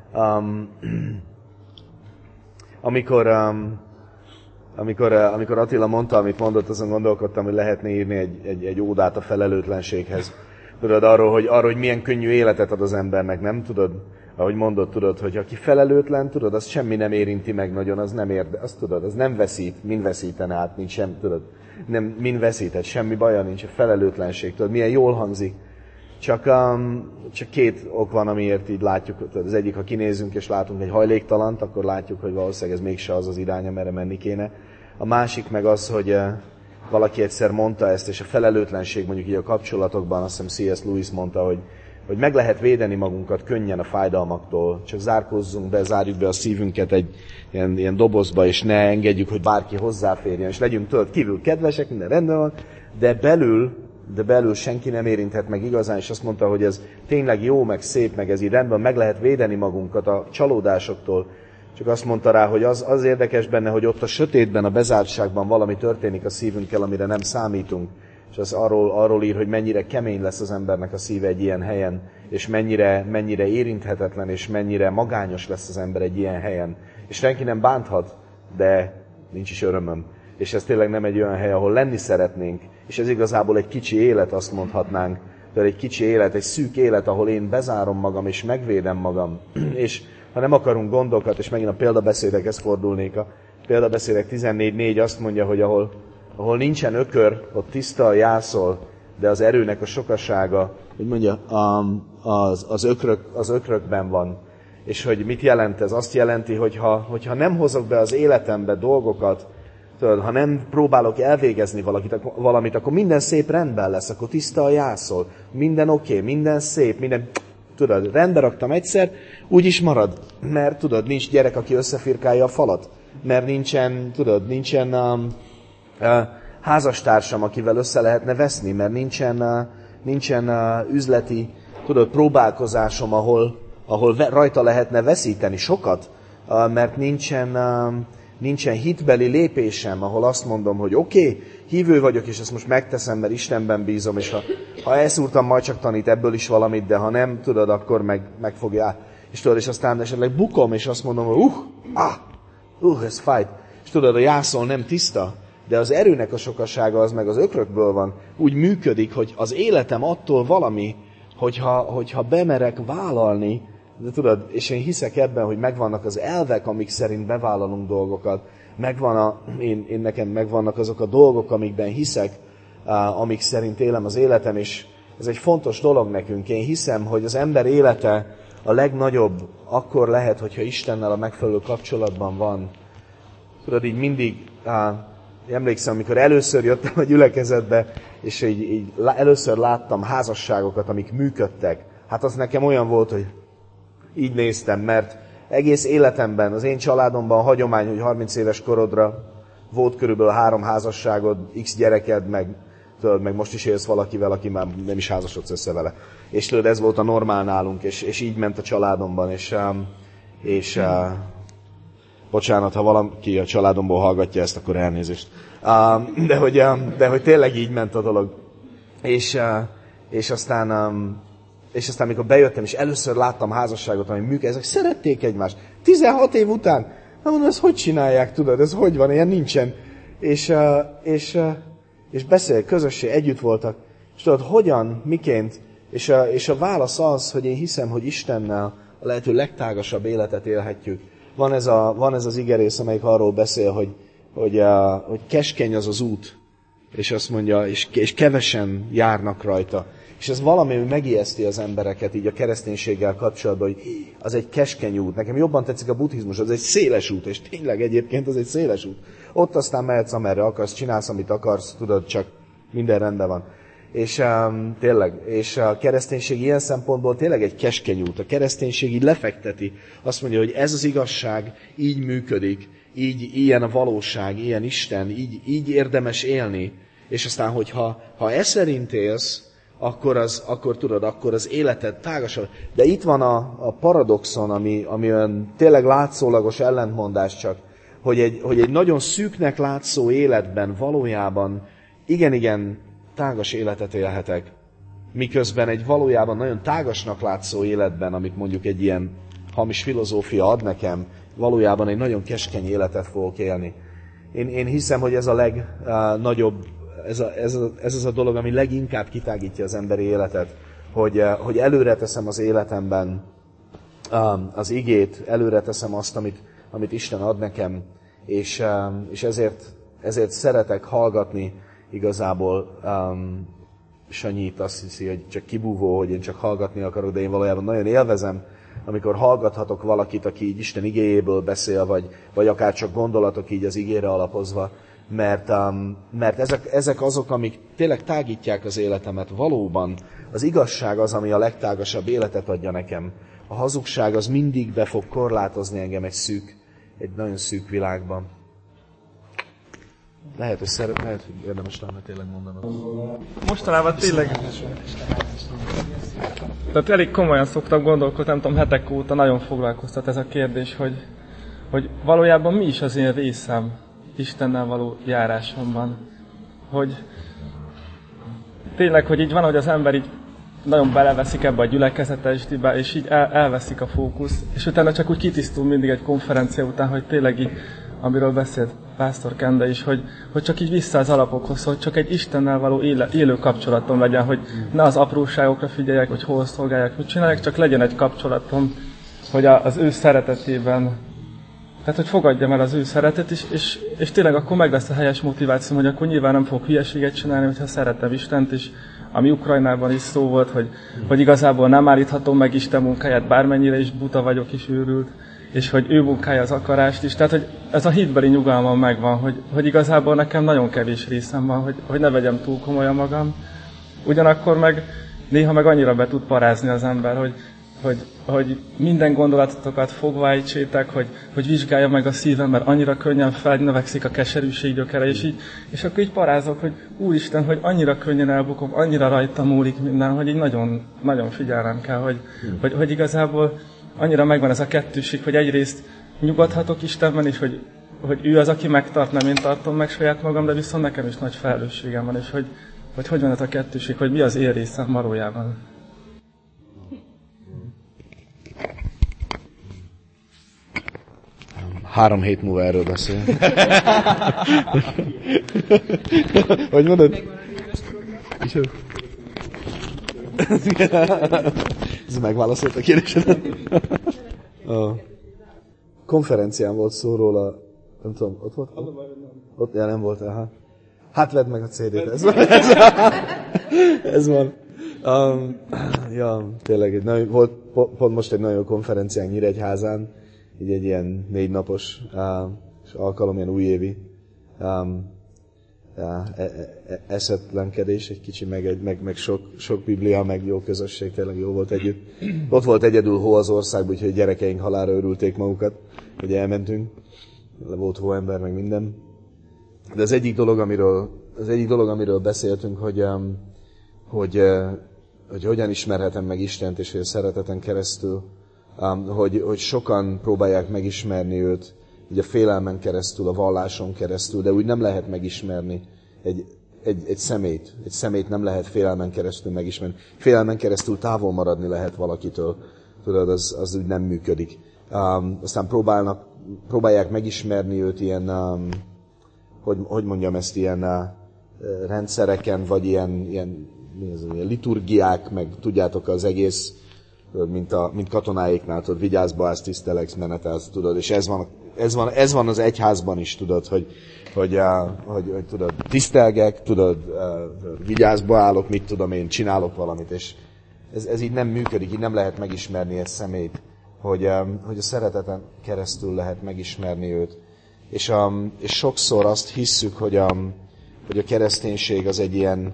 Amikor Attila mondta, amit mondott, azon gondolkodtam, hogy lehetne írni egy ódát a felelőtlenséghez. Tudod, arról, hogy milyen könnyű életet ad az embernek, nem tudod? Ahogy mondod, tudod, hogy aki felelőtlen, tudod, az semmi nem érinti meg nagyon, az nem azt tudod, az nem veszít, mind veszítene át, mint sem, tudod. Nem, mind veszített, semmi baja nincs, a felelőtlenség, tudod, milyen jól hangzik. Csak 2 ok van, amiért így látjuk, tudod, az egyik, ha kinézünk és látunk egy hajléktalant, akkor látjuk, hogy valószínűleg ez mégse az irány, amerre menni kéne. A másik meg az, hogy valaki egyszer mondta ezt, és a felelőtlenség mondjuk így a kapcsolatokban, azt hiszem C.S. Lewis mondta, hogy meg lehet védeni magunkat könnyen a fájdalmaktól, csak zárkózzunk be, zárjuk be a szívünket egy ilyen dobozba, és ne engedjük, hogy bárki hozzáférjen, és legyünk tőled kívül kedvesek, minden rendben van, de belül senki nem érinthet meg igazán, és azt mondta, hogy ez tényleg jó, meg szép, meg ez így rendben, meg lehet védeni magunkat a csalódásoktól. Csak azt mondta rá, hogy az érdekes benne, hogy ott a sötétben, a bezártságban valami történik a szívünkkel, amire nem számítunk. És az arról ír, hogy mennyire kemény lesz az embernek a szíve egy ilyen helyen, és mennyire érinthetetlen, és mennyire magányos lesz az ember egy ilyen helyen. És senki nem bánthat, de nincs is örömöm. És ez tényleg nem egy olyan hely, ahol lenni szeretnénk. És ez igazából egy kicsi élet, azt mondhatnánk. Tehát egy kicsi élet, egy szűk élet, ahol én bezárom magam, és megvédem magam. És ha nem akarunk gondokat, és megint a példabeszédekhez fordulnék, a példabeszédek 14.4 azt mondja, hogy ahol nincsen ökör, ott tiszta jászol, de az erőnek a sokasága, hogy mondja, az ökrökben van. És hogy mit jelent ez? Azt jelenti, hogyha nem hozok be az életembe dolgokat, tudod, ha nem próbálok elvégezni valamit, akkor minden szép rendben lesz, akkor tiszta a jászol, minden oké, minden szép, minden... Tudod, rendbe raktam egyszer, úgy is marad, mert tudod, nincs gyerek, aki összefirkálja a falat, mert nincsen házastársam, akivel össze lehetne veszni, mert nincsen üzleti, tudod, próbálkozásom, ahol rajta lehetne veszíteni sokat, mert nincsen hitbeli lépésem, ahol azt mondom, hogy oké, hívő vagyok, és ezt most megteszem, mert Istenben bízom, és ha elszúrtam, majd csak tanít ebből is valamit, de ha nem, tudod, akkor meg fogja. És tudod, és aztán esetleg bukom, és azt mondom, hogy ez fájt. És tudod, a jászol nem tiszta, de az erőnek a sokasága az meg az ökrökből van. Úgy működik, hogy az életem attól valami, hogyha bemerek vállalni, de tudod, és én hiszek ebben, hogy megvannak az elvek, amik szerint bevállalunk dolgokat. Nekem megvannak azok a dolgok, amikben hiszek, amik szerint élem az életem, és ez egy fontos dolog nekünk. Én hiszem, hogy az ember élete a legnagyobb akkor lehet, hogyha Istennel a megfelelő kapcsolatban van. Tudod, így mindig, emlékszem, amikor először jöttem a gyülekezetbe, és így először láttam házasságokat, amik működtek. Hát az nekem olyan volt, hogy így néztem, mert egész életemben, az én családomban hagyomány, hogy 30 éves korodra volt körülbelül 3 házasságod, x gyereked, meg most is élsz valakivel, aki már nem is házasodsz össze vele. És tudod, ez volt a normál nálunk, és így ment a családomban, és bocsánat, ha valaki a családomból hallgatja ezt, akkor elnézést. De hogy tényleg így ment a dolog. És aztán amikor bejöttem, és először láttam házasságot, ami működik, ezek szerették egymást. 16 év után, mondom, ezt hogy csinálják, tudod, ez hogy van, ilyen nincsen. És beszél, közösség, együtt voltak. És tudod, hogyan, miként, és a válasz az, hogy én hiszem, hogy Istennel a lehető legtágasabb életet élhetjük. Van ez az igerész, amelyik arról beszél, hogy keskeny az az út, és azt mondja, és kevesen járnak rajta. És ez valami, ami megijeszti az embereket így a kereszténységgel kapcsolatban, hogy az egy keskeny út. Nekem jobban tetszik a buddhizmus, az egy széles út, és tényleg egyébként az egy széles út. Ott aztán mehetsz, amerre akarsz, csinálsz, amit akarsz, tudod, csak minden rendben van. És tényleg, és a kereszténység ilyen szempontból tényleg egy keskeny út. A kereszténység így lefekteti. Azt mondja, hogy ez az igazság így működik, ilyen a valóság, ilyen Isten, így érdemes élni. És aztán, hogyha ez szerint élsz, akkor tudod, akkor az életed tágasabb. De itt van a paradoxon, ami olyan tényleg látszólagos ellentmondás csak, hogy egy nagyon szűknek látszó életben valójában igen tágas életet élhetek. Miközben egy valójában nagyon tágasnak látszó életben, amit mondjuk egy ilyen hamis filozófia ad nekem, valójában egy nagyon keskeny életet fogok élni. Én hiszem, hogy ez a legnagyobb, ez az a dolog, ami leginkább kitágítja az emberi életet, hogy előre teszem az életemben az igét, előre teszem azt, amit Isten ad nekem, és ezért szeretek hallgatni igazából. Sanyit azt hiszi, hogy csak kibúvó, hogy én csak hallgatni akarok, de én valójában nagyon élvezem, amikor hallgathatok valakit, aki így Isten igéjéből beszél, vagy akár csak gondolatok így az igére alapozva, mert ezek azok, amik tényleg tágítják az életemet. Valóban az igazság az, ami a legtágasabb életet adja nekem. A hazugság az mindig be fog korlátozni engem egy nagyon szűk világban. Lehet, hogy érdemes lenne tényleg mondanom. Mostanában tényleg... Tehát elég komolyan szoktam gondolkodni, nem tudom, hetek óta nagyon foglalkoztat ez a kérdés, hogy valójában mi is az én részem Istennel való járásomban. Hogy tényleg, hogy így van, hogy az ember így nagyon beleveszik ebbe a gyülekezetesdibe, és így elveszik a fókusz, és utána csak úgy kitisztul mindig egy konferencia után, hogy tényleg így, amiről beszélt Pásztor Kende is, hogy csak így vissza az alapokhoz, hogy csak egy Istennel való élő kapcsolatom legyen, hogy ne az apróságokra figyeljek, hogy hol szolgáljak, mit csinálják, csak legyen egy kapcsolatom, hogy az ő szeretetében, tehát hogy fogadjam el az ő szeretet, és tényleg akkor meg lesz a helyes motiváció, hogy akkor nyilván nem fogok hülyeséget csinálni, hogyha szeretem Istent, és ami Ukrajnában is szó volt, hogy igazából nem állíthatom meg Isten munkáját, bármennyire is buta vagyok és őrült, és hogy ő munkálja az akarást is. Tehát, hogy ez a hitbeli nyugalmam megvan, hogy igazából nekem nagyon kevés részem van, hogy ne vegyem túl komolyan magam. Ugyanakkor meg néha meg annyira be tud parázni az ember, hogy minden gondolatotokat fogva ejtsétek, hogy vizsgálja meg a szívem, mert annyira könnyen felnövekszik a keserűség gyökere, és akkor így parázok, hogy Úristen, hogy annyira könnyen elbukom, annyira rajta múlik minden, hogy így nagyon, nagyon figyelnem kell, hogy igazából annyira megvan ez a kettőség, hogy egyrészt nyugodhatok Istenben, és hogy hogy ő az, aki megtart, nem én tartom meg saját magam, de viszont nekem is nagy felelősségem van, és hogy van ez a kettőség, hogy mi az én részem valójában. Három hét múlva erről beszél. Hogy mondod? Ez megválaszolt a kérdésedet. A konferencián volt szó róla, nem tudom, ott volt? Ott nem volt, aha. Hát vedd meg a CD-t, ez van. Ja, tényleg, volt pont most egy nagyon jó konferenciánk Nyíregyházán, így egy ilyen 4 napos alkalom, ilyen újévi eszetlenkedés, egy kicsi, meg sok biblia, meg jó közösség, tényleg jó volt együtt. Ott volt egyedül hó az országban, úgyhogy gyerekeink halálra örülték magukat, hogy elmentünk. Volt hóember, meg minden. De az egyik dolog, amiről beszéltünk, hogy hogyan ismerhetem meg Istent, és hogy a szereteten keresztül, hogy sokan próbálják megismerni őt, így a félelmen keresztül, a valláson keresztül, de úgy nem lehet megismerni egy szemét. Egy szemét nem lehet félelmen keresztül megismerni. Félelmen keresztül távol maradni lehet valakitől. Tudod, az úgy nem működik. Aztán próbálják megismerni őt ilyen, hogy mondjam ezt, ilyen rendszereken, vagy ilyen liturgiák, meg tudjátok az egész, mint katonáiknál, tudod, vigyázz, bász, tiszteleksz, menetelsz, tudod, és ez van az egyházban is, tudod, hogy tudod, tisztelgek, tudod, vigyázba állok, mit tudom én, csinálok valamit, és ez így nem működik, így nem lehet megismerni egy személyt, hogy a szereteten keresztül lehet megismerni őt. És sokszor azt hisszük, hogy a kereszténység az egy ilyen,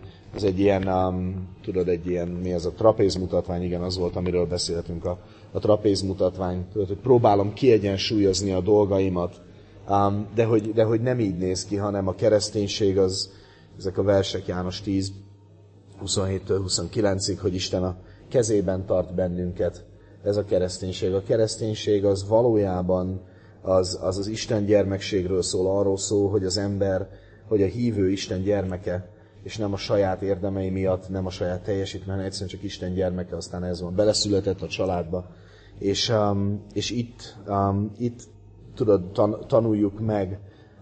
tudod, egy ilyen, mi az a trapézmutatvány, igen, az volt, amiről beszéltünk, a trapézmutatvány, tudod, hogy próbálom kiegyensúlyozni a dolgaimat, de hogy nem így néz ki, hanem a kereszténység az, ezek a versek János 10, 27-től 29-ig, hogy Isten a kezében tart bennünket. Ez a kereszténység. A kereszténység az valójában az Isten gyermekségről szól, arról szól, hogy az ember, hogy a hívő Isten gyermeke, és nem a saját érdemei miatt, nem a saját teljesítmény, egyszerűen csak Isten gyermeke, aztán ez van. Beleszületett a családba. És itt tudod, tanuljuk meg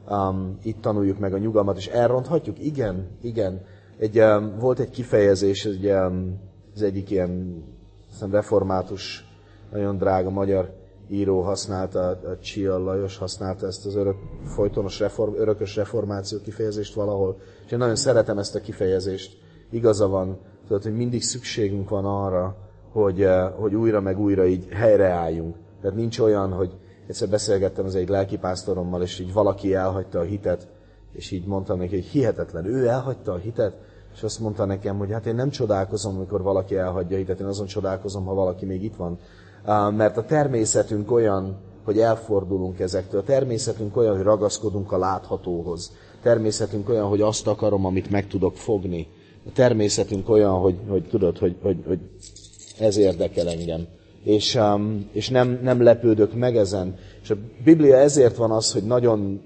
a nyugalmat, és elronthatjuk? Igen. Volt egy kifejezés, az egyik ilyen református, nagyon drága magyar író használta, a Csiall Lajos használta ezt az örökös reformáció kifejezést valahol, és én nagyon szeretem ezt a kifejezést. Igaza van, tudod, hogy mindig szükségünk van arra, hogy újra meg újra így helyreálljunk. Tehát nincs olyan, hogy egyszer beszélgettem az egy lelkipásztorommal, és így valaki elhagyta a hitet, és így mondtam neki, hogy hihetetlen, ő elhagyta a hitet, és azt mondta nekem, hogy hát én nem csodálkozom, amikor valaki elhagyja a hitet, én azon csodálkozom, ha valaki még itt van. Mert a természetünk olyan, hogy elfordulunk ezektől. A természetünk olyan, hogy ragaszkodunk a láthatóhoz. A természetünk olyan, hogy azt akarom, amit meg tudok fogni. A természetünk olyan, hogy tudod, hogy ez érdekel engem. És nem lepődök meg ezen. És a Biblia ezért van az, hogy nagyon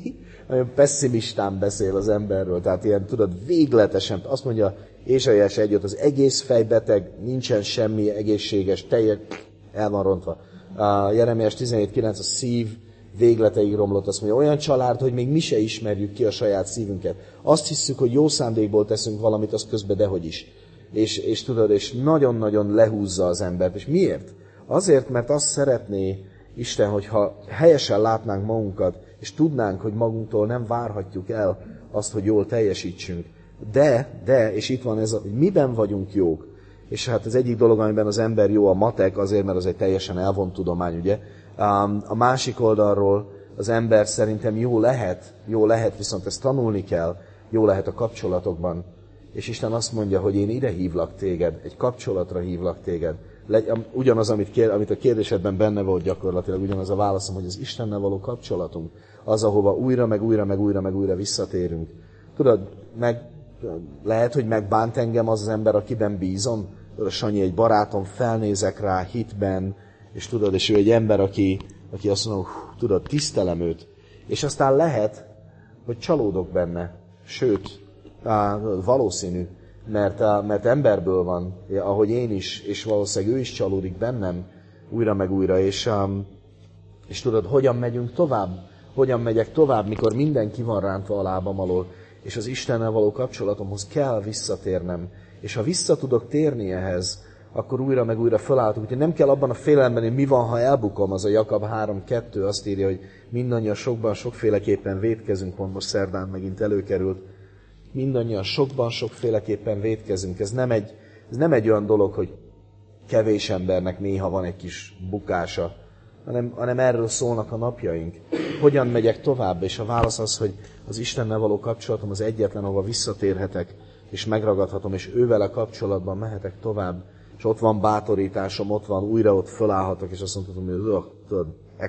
pessimistán beszél az emberről. Tehát ilyen, tudod, végletesen. Azt mondja Ézsaiás 1:5, az egész fejbeteg, nincsen semmi egészséges, el van rontva. Jeremiás 17:9, a szív végleteig romlott, azt mondja, olyan család, hogy még mi se ismerjük ki a saját szívünket. Azt hisszük, hogy jó szándékból teszünk valamit, az közben dehogy is. És tudod, és nagyon-nagyon lehúzza az embert. És miért? Azért, mert azt szeretné Isten, hogyha helyesen látnánk magunkat, és tudnánk, hogy magunktól nem várhatjuk el azt, hogy jól teljesítsünk. De, és itt van ez, hogy miben vagyunk jók. És hát az egyik dolog, amiben az ember jó, a matek, azért, mert az egy teljesen elvont tudomány, ugye. A másik oldalról az ember szerintem jó lehet, viszont ezt tanulni kell, jó lehet a kapcsolatokban. És Isten azt mondja, hogy én ide hívlak téged, egy kapcsolatra hívlak téged. Ugyanaz, amit a kérdésedben benne volt gyakorlatilag, ugyanaz a válaszom, hogy az Istennel való kapcsolatunk, az, ahova újra, meg újra visszatérünk. Tudod, lehet, hogy megbánt engem az ember, akiben bízom. Tudod, Sanyi egy barátom, felnézek rá hitben, és tudod, és ő egy ember, aki azt mondja, tudod, tisztelem őt. És aztán lehet, hogy csalódok benne. Sőt, valószínű, mert emberből van, ahogy én is, és valószínűleg ő is csalódik bennem újra meg újra, és tudod, hogyan megyünk tovább? Hogyan megyek tovább, mikor mindenki van rántva a lábam alól, és az Istennel való kapcsolatomhoz kell visszatérnem. És ha vissza tudok térni ehhez, akkor újra meg újra fölálltok. Úgyhogy nem kell abban a félelemben, hogy mi van, ha elbukom, az a Jakab 3.2 azt írja, hogy mindannyian sokban, sokféleképpen vétkezünk, pont most szerdán megint előkerült. Mindannyian sokban, sokféleképpen vétkezünk. Ez nem egy olyan dolog, hogy kevés embernek néha van egy kis bukása, hanem erről szólnak a napjaink. Hogyan megyek tovább? És a válasz az, hogy az Istennel való kapcsolatom az egyetlen, ahova visszatérhetek, és megragadhatom, és ővele kapcsolatban mehetek tovább. És ott van bátorításom, ott fölállhatok, és azt mondhatom, hogy tudod,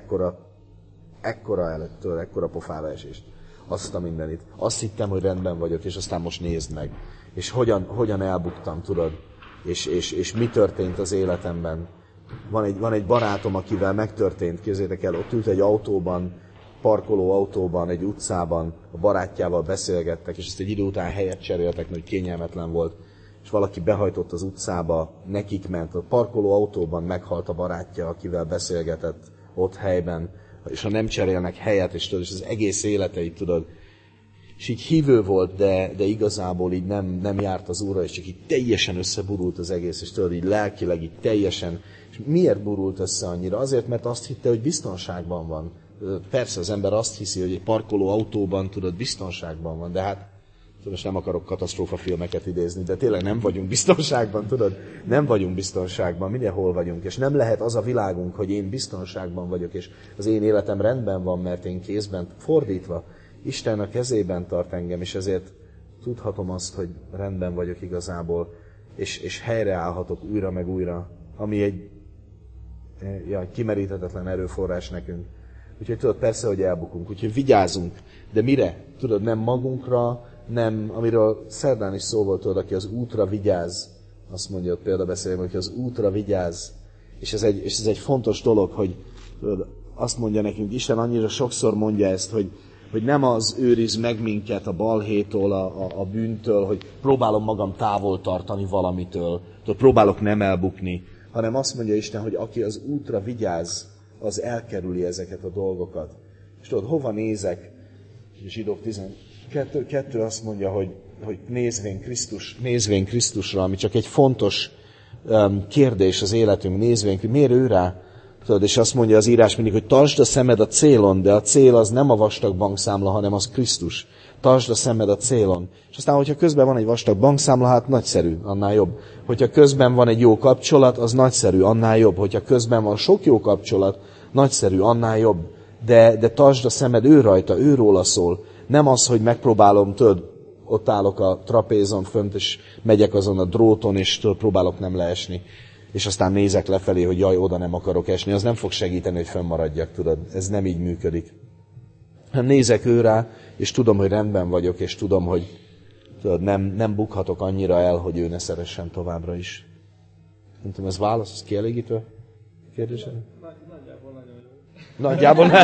ekkora előttől, ekkora pofába esést. Azt a mindenit. Azt hittem, hogy rendben vagyok, és aztán most nézd meg. És hogyan elbuktam, tudod? És mi történt az életemben. Van egy barátom, akivel megtörtént, képzeljétek el, ott ült egy autóban, parkoló autóban, egy utcában, a barátjával beszélgettek, és ezt egy idő után helyet cseréltek, hogy kényelmetlen volt, és valaki behajtott az utcába, nekik ment, a parkoló autóban meghalt a barátja, akivel beszélgetett ott helyben, és ha nem cserélnek helyet, és az egész életeit, tudod, és így hívő volt, de igazából így nem járt az Úrra, és csak így teljesen összeburult az egész, és tudod, így lelkileg így teljesen. És miért burult össze annyira? Azért, mert azt hitte, hogy biztonságban van. Persze az ember azt hiszi, hogy egy parkoló autóban, tudod, biztonságban van, de hát most nem akarok katasztrófafilmeket idézni, de tényleg nem vagyunk biztonságban, tudod? Nem vagyunk biztonságban, mindenhol vagyunk, és nem lehet az a világunk, hogy én biztonságban vagyok, és az én életem rendben van, mert én kézben, fordítva, Isten a kezében tart engem, és ezért tudhatom azt, hogy rendben vagyok igazából, és helyreállhatok újra meg újra, ami egy kimeríthetetlen erőforrás nekünk. Úgyhogy tudod, persze, hogy elbukunk, úgyhogy vigyázunk, de mire? Tudod, nem magunkra, nem, amiről szerdán is szó volt, tudod, aki az útra vigyáz, azt mondja ott példabeszélőben, hogy az útra vigyáz, és ez egy fontos dolog, hogy tudod, azt mondja nekünk, Isten annyira sokszor mondja ezt, hogy nem az őriz meg minket a balhétól, a bűntől, hogy próbálom magam távol tartani valamitől, tudod, próbálok nem elbukni, hanem azt mondja Isten, hogy aki az útra vigyáz, az elkerüli ezeket a dolgokat. És tudod, hova nézek? Zsidók 12 azt mondja, hogy nézvén Krisztusra, ami csak egy fontos kérdés az életünk, miért ő rá? Tudod, és azt mondja az írás mindig, hogy tartsd a szemed a célon, de a cél az nem a vastag bankszámla, hanem az Krisztus. Tartsd a szemed a célon. És aztán, hogyha közben van egy vastag bankszámla, hát nagyszerű, annál jobb. Hogyha közben van egy jó kapcsolat, az nagyszerű, annál jobb. Hogyha közben van sok jó kapcsolat, nagyszerű, annál jobb. De tartsd a szemed ő rajta, ő róla szól. Nem az, hogy megpróbálom, tudod, ott állok a trapézon fönt, és megyek azon a dróton, és tudod, próbálok nem leesni. És aztán nézek lefelé, hogy jaj, oda nem akarok esni, az nem fog segíteni, hogy fönnmaradjak, tudod. Ez nem így működik. Nézek ő rá, és tudom, hogy rendben vagyok, és tudom, hogy tudod, nem bukhatok annyira el, hogy ő ne szeressen továbbra is. Nem tudom, ez válasz, ez kielégítő kérdésem? Nagyjából nem.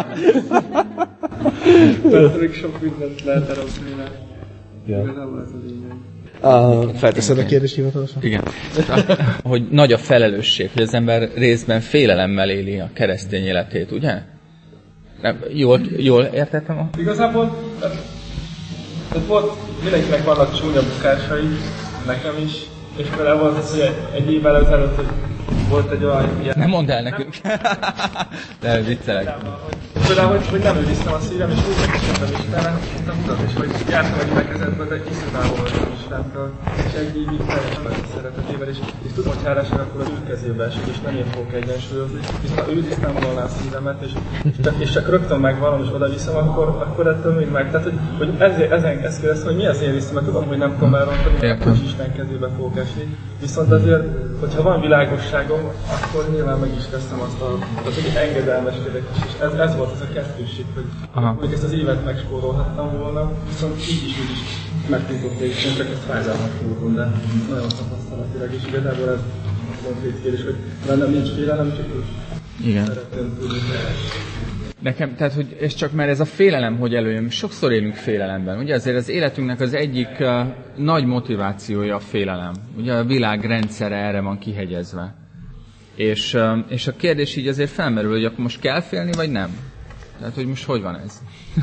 Pedig sok mindent lehet eloszni, igazából ez a lényeg. Felteszed a kérdést hivatalosan? Igen. Hogy nagy a felelősség, hogy az ember részben félelemmel éli a keresztény életét, ugye? Nem, jól értettem? Igazából volt, mindenkinek vannak csúnya bukásai, nekem is, és például volt az, hogy egy évvel ezelőtt, hogy volt egy olyan ilyen... Nem mondd el nekünk! De viccelek. Például, hogy nem őriztem a szívem, és úgy megköszöntem Istenet, mint a Urat, és hogy jártam egy gyülekezetbe, de iszonyúan voltam Istentől, és egy évig teljesen szeretetével, és tudom, hogy hálásan akkor az ő kezébe esik, és nem én fogok egyensúlyozni, viszont ha őriztem volna a szívemet, és csak rögtön megvalom, és oda viszem, akkor ettől még meg. Tehát, hogy ezt kérdeztem, hogy mi az én részem, mert tudom, hogy nem tudom elrontani, akkor is Isten kezébe fogok esni. Viszont azért, hogyha van világosságom, akkor nyilván meg is teszem azt, hogy engedelmeskedek is. És ez volt az a kettősség, hogy ezt az évet megspórolhattam volna, viszont így is megtiltott Isten, csak ezt fájdalmat fordul, de nagyon tapasztalatilag, és igazából ez a konkrét kérdés, hogy bennem nincs félelem, csak úgy szeretném tudni. Nekem, tehát, hogy ez csak már ez a félelem, hogy előjön. Sokszor élünk félelemben. Ugye azért az életünknek az egyik nagy motivációja a félelem. Ugye a világ rendszere erre van kihegyezve. És a kérdés így azért felmerül, hogy akkor most kell félni, vagy nem? Tehát, hogy most hogy van ez?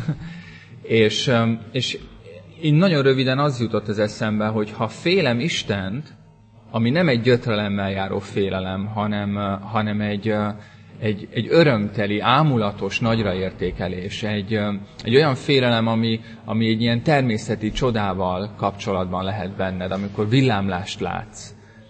és így nagyon röviden az jutott az eszembe, hogy ha félem Istent, ami nem egy gyötrelemmel járó félelem, hanem egy örömteli, ámulatos nagyraértékelés, egy olyan félelem, ami egy ilyen természeti csodával kapcsolatban lehet benned, amikor villámlást látsz.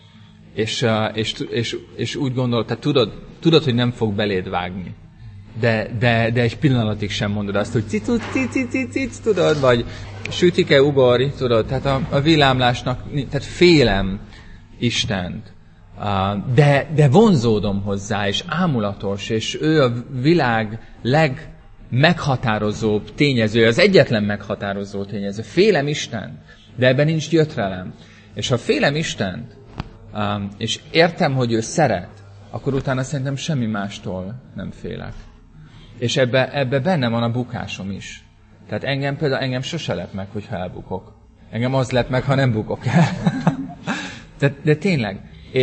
És úgy gondolod, tehát tudod, hogy nem fog beléd vágni. De egy pillanatig sem mondod azt, hogy cic, tudod, vagy sütike, ugorj, tudod, tehát a villámlásnak, tehát félem Istent. De vonzódom hozzá, és ámulatos, és ő a világ legmeghatározóbb tényező, az egyetlen meghatározó tényező. Félem Istent, de ebben nincs gyötrelem. És ha félem Istent, és értem, hogy ő szeret, akkor utána szerintem semmi mástól nem félek. És ebbe benne van a bukásom is. Tehát engem sose lep meg, hogyha elbukok. Engem az lep meg, ha nem bukok el. De tényleg.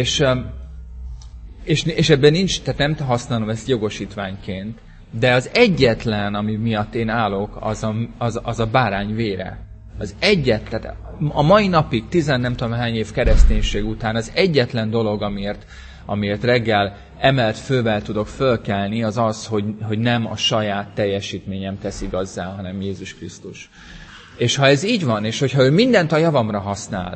És ebben nincs, tehát nem használom ezt jogosítványként, de az egyetlen, ami miatt én állok, az a bárány vére. Az tehát a mai napig, nem tudom hány év kereszténység után az egyetlen dolog, amiért reggel emelt fővel tudok fölkelni, az az, hogy nem a saját teljesítményem tesz igazzá, hanem Jézus Krisztus. És ha ez így van, és hogyha ő mindent a javamra használ,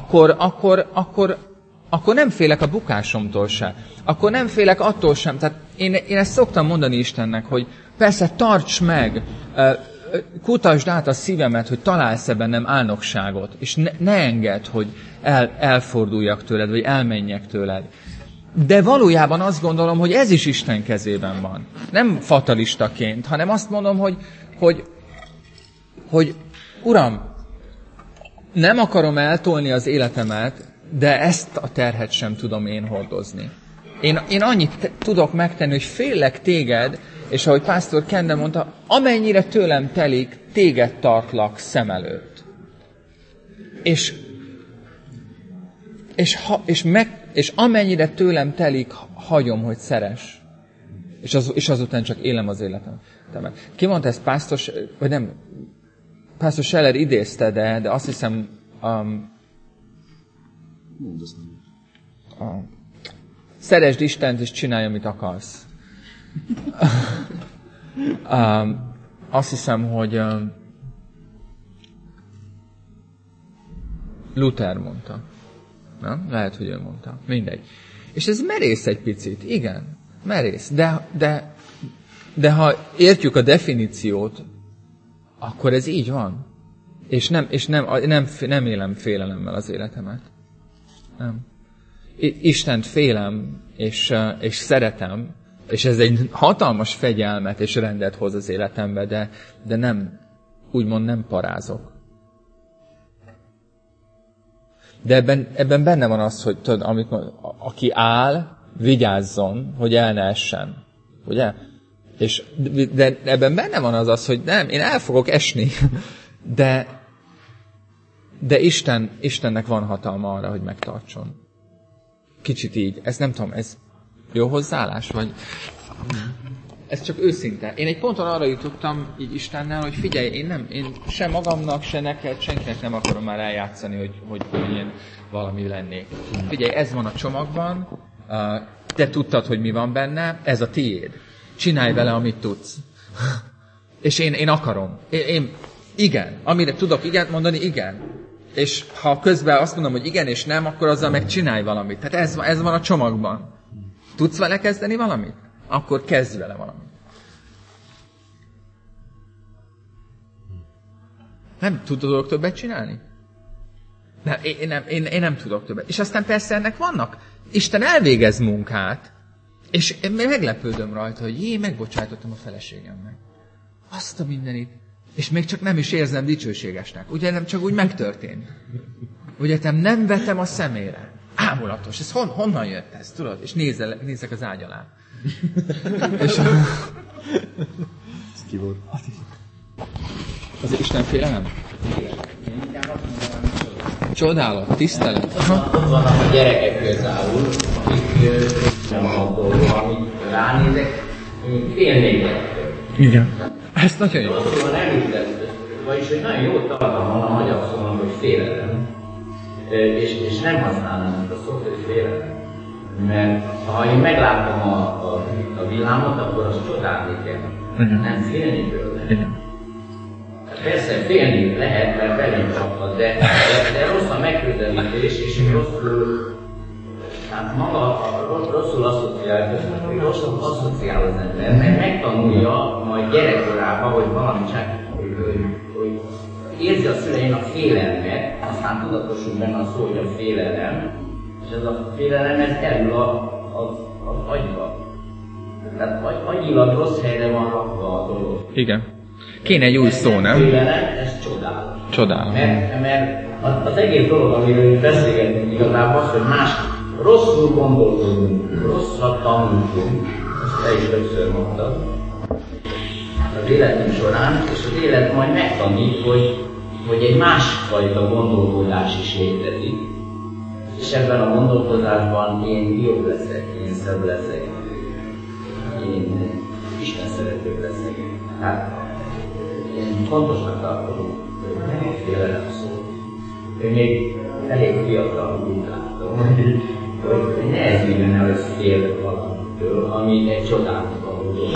akkor nem félek a bukásomtól se. Akkor nem félek attól sem. Tehát én ezt szoktam mondani Istennek, hogy persze tarts meg, kutasd át a szívemet, hogy találsz-e bennem álnokságot, és ne engedd, hogy elforduljak tőled, vagy elmenjek tőled. De valójában azt gondolom, hogy ez is Isten kezében van. Nem fatalistaként, hanem azt mondom, hogy Uram, nem akarom eltolni az életemet, de ezt a terhet sem tudom én hordozni. Én annyit tudok megtenni, hogy félek téged, és ahogy pásztor Kende mondta, amennyire tőlem telik, téged tartlak szem előtt. És amennyire tőlem telik, hagyom, hogy szeress. És azután csak élem az életem. Ki mondta ezt Pásztor Scheller idézte, de azt hiszem szeresd Istent, és csinálj, amit akarsz. Azt hiszem, hogy Luther mondta. Na? Lehet, hogy ő mondta. Mindegy. És ez merész egy picit. Igen, merész. De ha értjük a definíciót, akkor ez így van. És nem élem félelemmel az életemet. Nem. Istent félem, és szeretem, és ez egy hatalmas fegyelmet és rendet hoz az életembe, de nem, úgymond nem parázok. De ebben benne van az, hogy tudod, aki áll, vigyázzon, hogy el ne essen. Ugye? De ebben benne van az, hogy nem, én el fogok esni. De Istennek van hatalma arra, hogy megtartson. Kicsit így. Ez nem tudom, ez jó hozzáállás? Vagy ez csak őszinte. Én egy ponton arra jutottam így Istennel, hogy figyelj, én se magamnak, se neked, senkinek nem akarom már eljátszani, hogy én valami lennék. Figyelj, ez van a csomagban, te tudtad, hogy mi van benne, ez a tiéd. Csinálj vele, amit tudsz. És én akarom. Igen. Amire tudok igent mondani, igen. És ha közben azt mondom, hogy igen és nem, akkor azzal meg csinálj valamit. Tehát ez van a csomagban. Tudsz vele kezdeni valamit? Akkor kezdj vele valamit. Nem tudok többet csinálni? Én nem tudok többet. És aztán persze ennek vannak. Isten elvégez munkát, és én meglepődöm rajta, hogy megbocsájtottam a feleségemnek. Azt a mindenit. És még csak nem is érzem dicsőségesnek. Ugye nem csak úgy megtörtént. Ugye nem vetem a szemére. Ámulatos. Ez honnan jött ez, tudod? És nézek az ágy alá. És Ez ki volt? az Isten félelem? Csodálat, tisztelet. Ott vannak a gyerekek például, akik nem a dolgok, amit ránézek, félnék ettől. Igen. Ez nagyon jó. Szóval említett, vagyis hogy nagyon jó tartalma van a magyar szónak, hogy félelem, és nem használnám ezt a szót, hogy félelem. Mert ha én meglátom a villámot, akkor az csodálni kell, nem félni tőle. Igen. Persze félni lehet, mert belém csaphat, de rossz a megközelítés, és rosszul, hát maga rosszul asszociál az ember, mert megtanulja majd gyerekkorában, hogy valami csak, hogy érzi a szülein a félelmet, aztán tudatosul benne a szó, hogy a félelem, és ez a félelem, ez kerül az agyba. Tehát agyilag rossz helyre van rakva a dolog. Igen. Kéne egy új szó, nem? Félelem, ez csodálat. Csodálat. Mert az egész dolog, amiről beszélgetünk igazából az, hogy más rosszul gondolkodunk, rosszat tanulunk, ezt te is többször mondtad, az életünk során, és az élet majd megtanít, hogy egy másfajta gondolkodás is létezik, és ebben a gondolkodásban én jobb leszek, én szebb leszek, én Isten szeretőbb leszek. Hát, én fontosnak tartom, hogy nem félelem szó. Én még elég fiatal, úgy láttam, hogy nehezében el ez fél valamitől, ami egy csodálatos való dolog.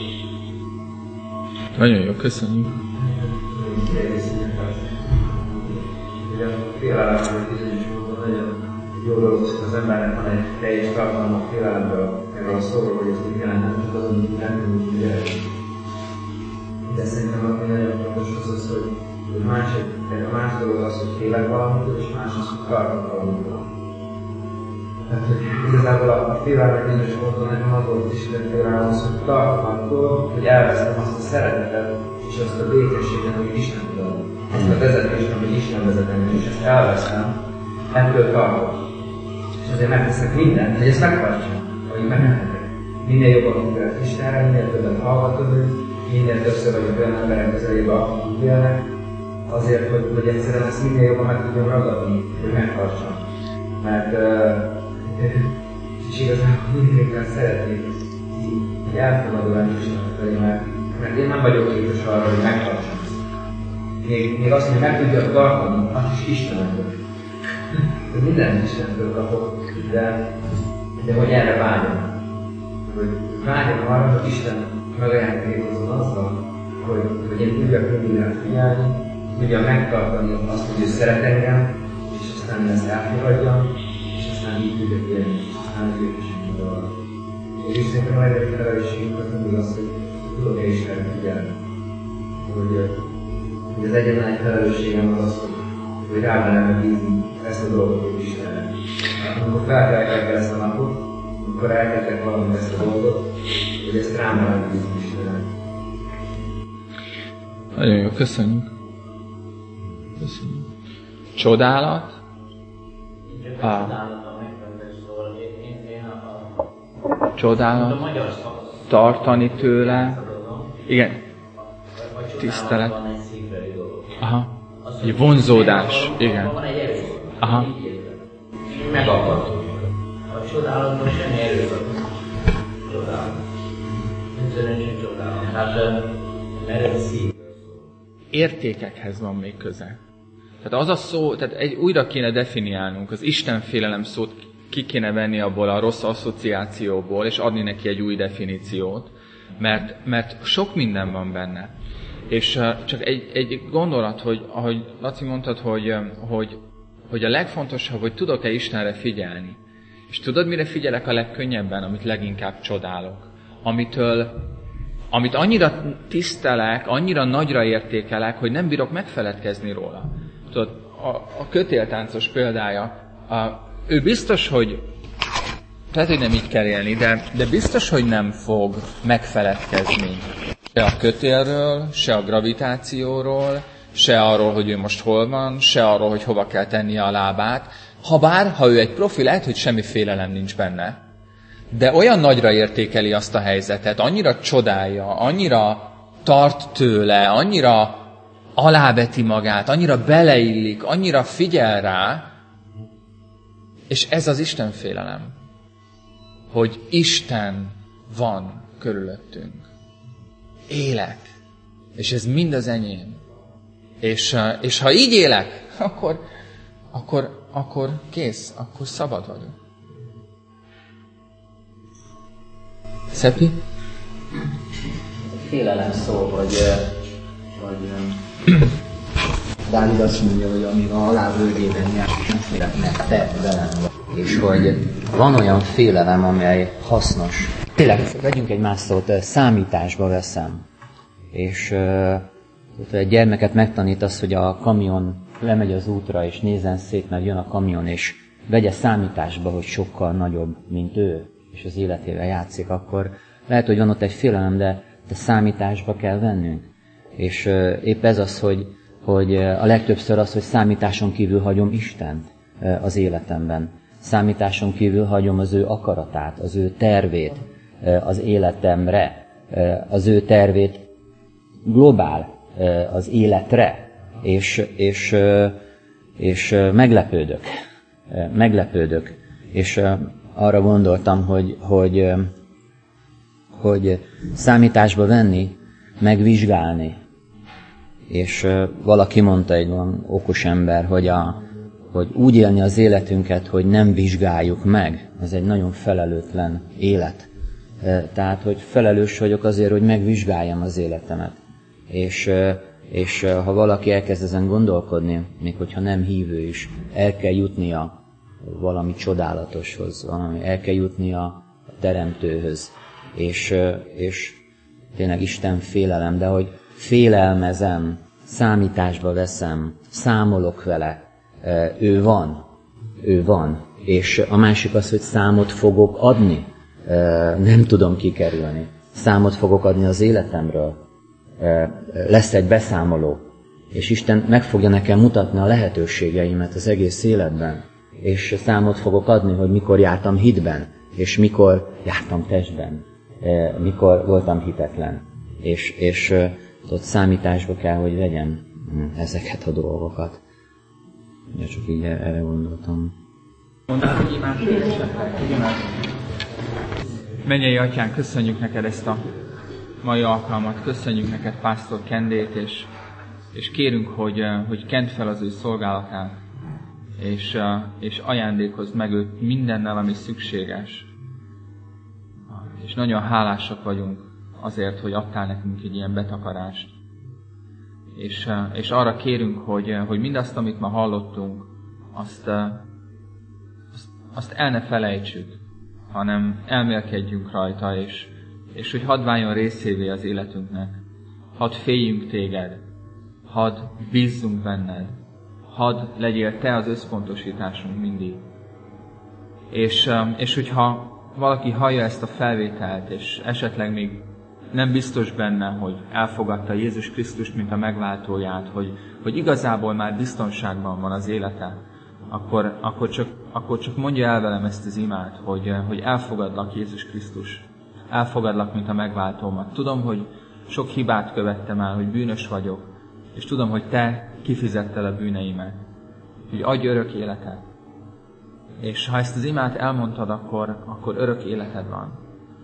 Nagyon jó, köszönjük. Ugye a félelem, hogy bizonyos módon nagyon jó dolog, hogy az embernek van egy teljes tartalma a félelemből, erről a szóról, hogy ezt így jelentett, csak azon, hogy nem tudjuk figyelni. De szerintem ami nagyon fontos az, hogy a más dolog az, hogy félek valamitől, és más az, hogy tartok valamitől. Tehát, hogy igazából a félelmek bizonyos módon nekem az volt Isten félelem az, hogy tartok attól, hogy elvesztem azt a szeretetet, és azt a békességet, amit Isten tud adni. Azt a vezetést, amit Isten vezet engem, és ezt elvesztem, ettől tartok. És azért megteszek mindent, hogy ezt megtartsam, ahogy megtehetek. Minél jobban figyelek Istenre, minél többet hallgatom őt, minél többször vagyok olyan emberek közelében, akik élnek, azért, hogy egyszerűen ezt minél jobban meg tudjam ragadni, hogy megtartsam. Mert és igazából mindenképpen szeretnék így elfogadó lenni Istenet felé, mert én nem vagyok képes arra, hogy megtartsam. Még azt, hogy meg tudjam tartani, azt is Istenetől. Mindent Istentől kapok, de hogy erre vágyom. Hogy vágyom arra, hogy Isten megajándékozzon azzal, hogy én tudjak mindig figyelni, tudjam megtartani azt, hogy ő szeret engem, és aztán ezt elfogadjam, és aztán így tudjak élni, aztán az őkességünk alatt. És szerintem a legnagyobb felelősségünk az mindig az, hogy tudok-e Istenre figyelni. Hogy az egyetlen egy felelősségem az, hogy rámenem bízni ezt a dolgot, hogy Istenre. Amikor felkeltek ezt a napot, amikor elkezdtek valamit ezt a dolgot, hogy ezt rámenem bízni Istenre. Nagyon jó, köszönjük. Köszönjük. Csodálat. Csodálat. Tartani tőle. Igen. Tisztelet. Aha. Egy vonzódás. Igen. Aha. Megapadtuk. A csodálatban semmi erőszak. Csodálat. Egyszerűen sem csodálat. Hát erről szív. Értékekhez van még köze. Tehát az a szó, tehát újra kéne definiálnunk, az Istenfélelem szót ki kéne venni abból a rossz asszociációból, és adni neki egy új definíciót, mert sok minden van benne. És csak egy gondolat, hogy ahogy Laci mondtad, hogy a legfontosabb, hogy tudok-e Istenre figyelni. És tudod, mire figyelek a legkönnyebben, amit leginkább csodálok? Amit annyira tisztelek, annyira nagyra értékelek, hogy nem bírok megfeledkezni róla. Tudod, a kötéltáncos példája, ő biztos, hogy tehát, hogy nem így kell élni, de biztos, hogy nem fog megfeledkezni se a kötélről, se a gravitációról, se arról, hogy ő most hol van, se arról, hogy hova kell tennie a lábát. Ha ő egy profi, lehet, hogy semmi félelem nincs benne. de olyan nagyra értékeli azt a helyzetet, annyira csodálja, annyira tart tőle, annyira aláveti magát, annyira beleillik, annyira figyel rá, és ez az Isten félelem, hogy Isten van körülöttünk. Élet. És ez mind az enyém. És ha így élek, akkor kész, akkor szabad vagyok. Szepi? Félelem szó, hogy Dávid azt mondja, hogy amíg a halál völgyében jár, nem félek, mert te velem vagy. És hogy van olyan félelem, amely hasznos. Tényleg, vegyünk egy más szót, számításba veszem. És egy gyermeket megtanítasz, hogy a kamion lemegy az útra, és nézzen szét, mert jön a kamion, és vegye számításba, hogy sokkal nagyobb, mint ő, és az életével játszik, akkor lehet, hogy van ott egy félelem, de számításba kell vennünk. És épp ez az, hogy a legtöbbször az, hogy számításon kívül hagyom Istent az életemben. Számításon kívül hagyom az ő akaratát, az ő tervét az életemre, az ő tervét globál az életre, és meglepődök. És arra gondoltam, hogy számításba venni, megvizsgálni. És valaki mondta, egy olyan okos ember, hogy úgy élni az életünket, hogy nem vizsgáljuk meg, ez egy nagyon felelőtlen élet. Tehát, hogy felelős vagyok azért, hogy megvizsgáljam az életemet. És ha valaki elkezd ezen gondolkodni, még hogyha nem hívő is, el kell jutnia valami csodálatoshoz, el kell jutnia a Teremtőhöz. És tényleg Isten félelem, de hogy félelmezem, számításba veszem, számolok vele, ő van. És a másik az, hogy számot fogok adni, nem tudom kikerülni. Számot fogok adni az életemről, lesz egy beszámoló, és Isten meg fogja nekem mutatni a lehetőségeimet az egész életben, és számot fogok adni, hogy mikor jártam hitben, és mikor jártam testben, mikor voltam hitetlen, és ott számításba kell, hogy vegyem ezeket a dolgokat. Ja, csak így erre gondoltam. Mondtál, hogy imádság esetleg? Mennyei Atyánk, köszönjük neked ezt a mai alkalmat, köszönjük neked Pásztor Kendét, és kérünk, hogy kend fel az ő szolgálatát, és ajándékozd meg őt mindennel, ami szükséges. És nagyon hálásak vagyunk azért, hogy adtál nekünk egy ilyen betakarást. És arra kérünk, hogy mindazt, amit ma hallottunk, azt el ne felejtsük, hanem elmélkedjünk rajta, és hogy hadd váljon részévé az életünknek. Hadd féljünk téged, hadd bízzunk benned, hadd legyél te az összpontosításunk mindig. És hogyha valaki hallja ezt a felvételt, és esetleg még nem biztos benne, hogy elfogadta Jézus Krisztust, mint a megváltóját, hogy igazából már biztonságban van az élete, akkor csak mondja el velem ezt az imát, hogy elfogadlak Jézus Krisztus, elfogadlak, mint a megváltómat. Tudom, hogy sok hibát követtem el, hogy bűnös vagyok, és tudom, hogy te kifizetted a bűneimet, hogy adj örök életet. És ha ezt az imát elmondtad, akkor örök életed van.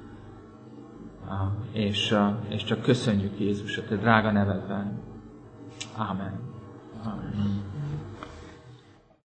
És csak köszönjük Jézus a te drága nevedben. Ámen. Amen.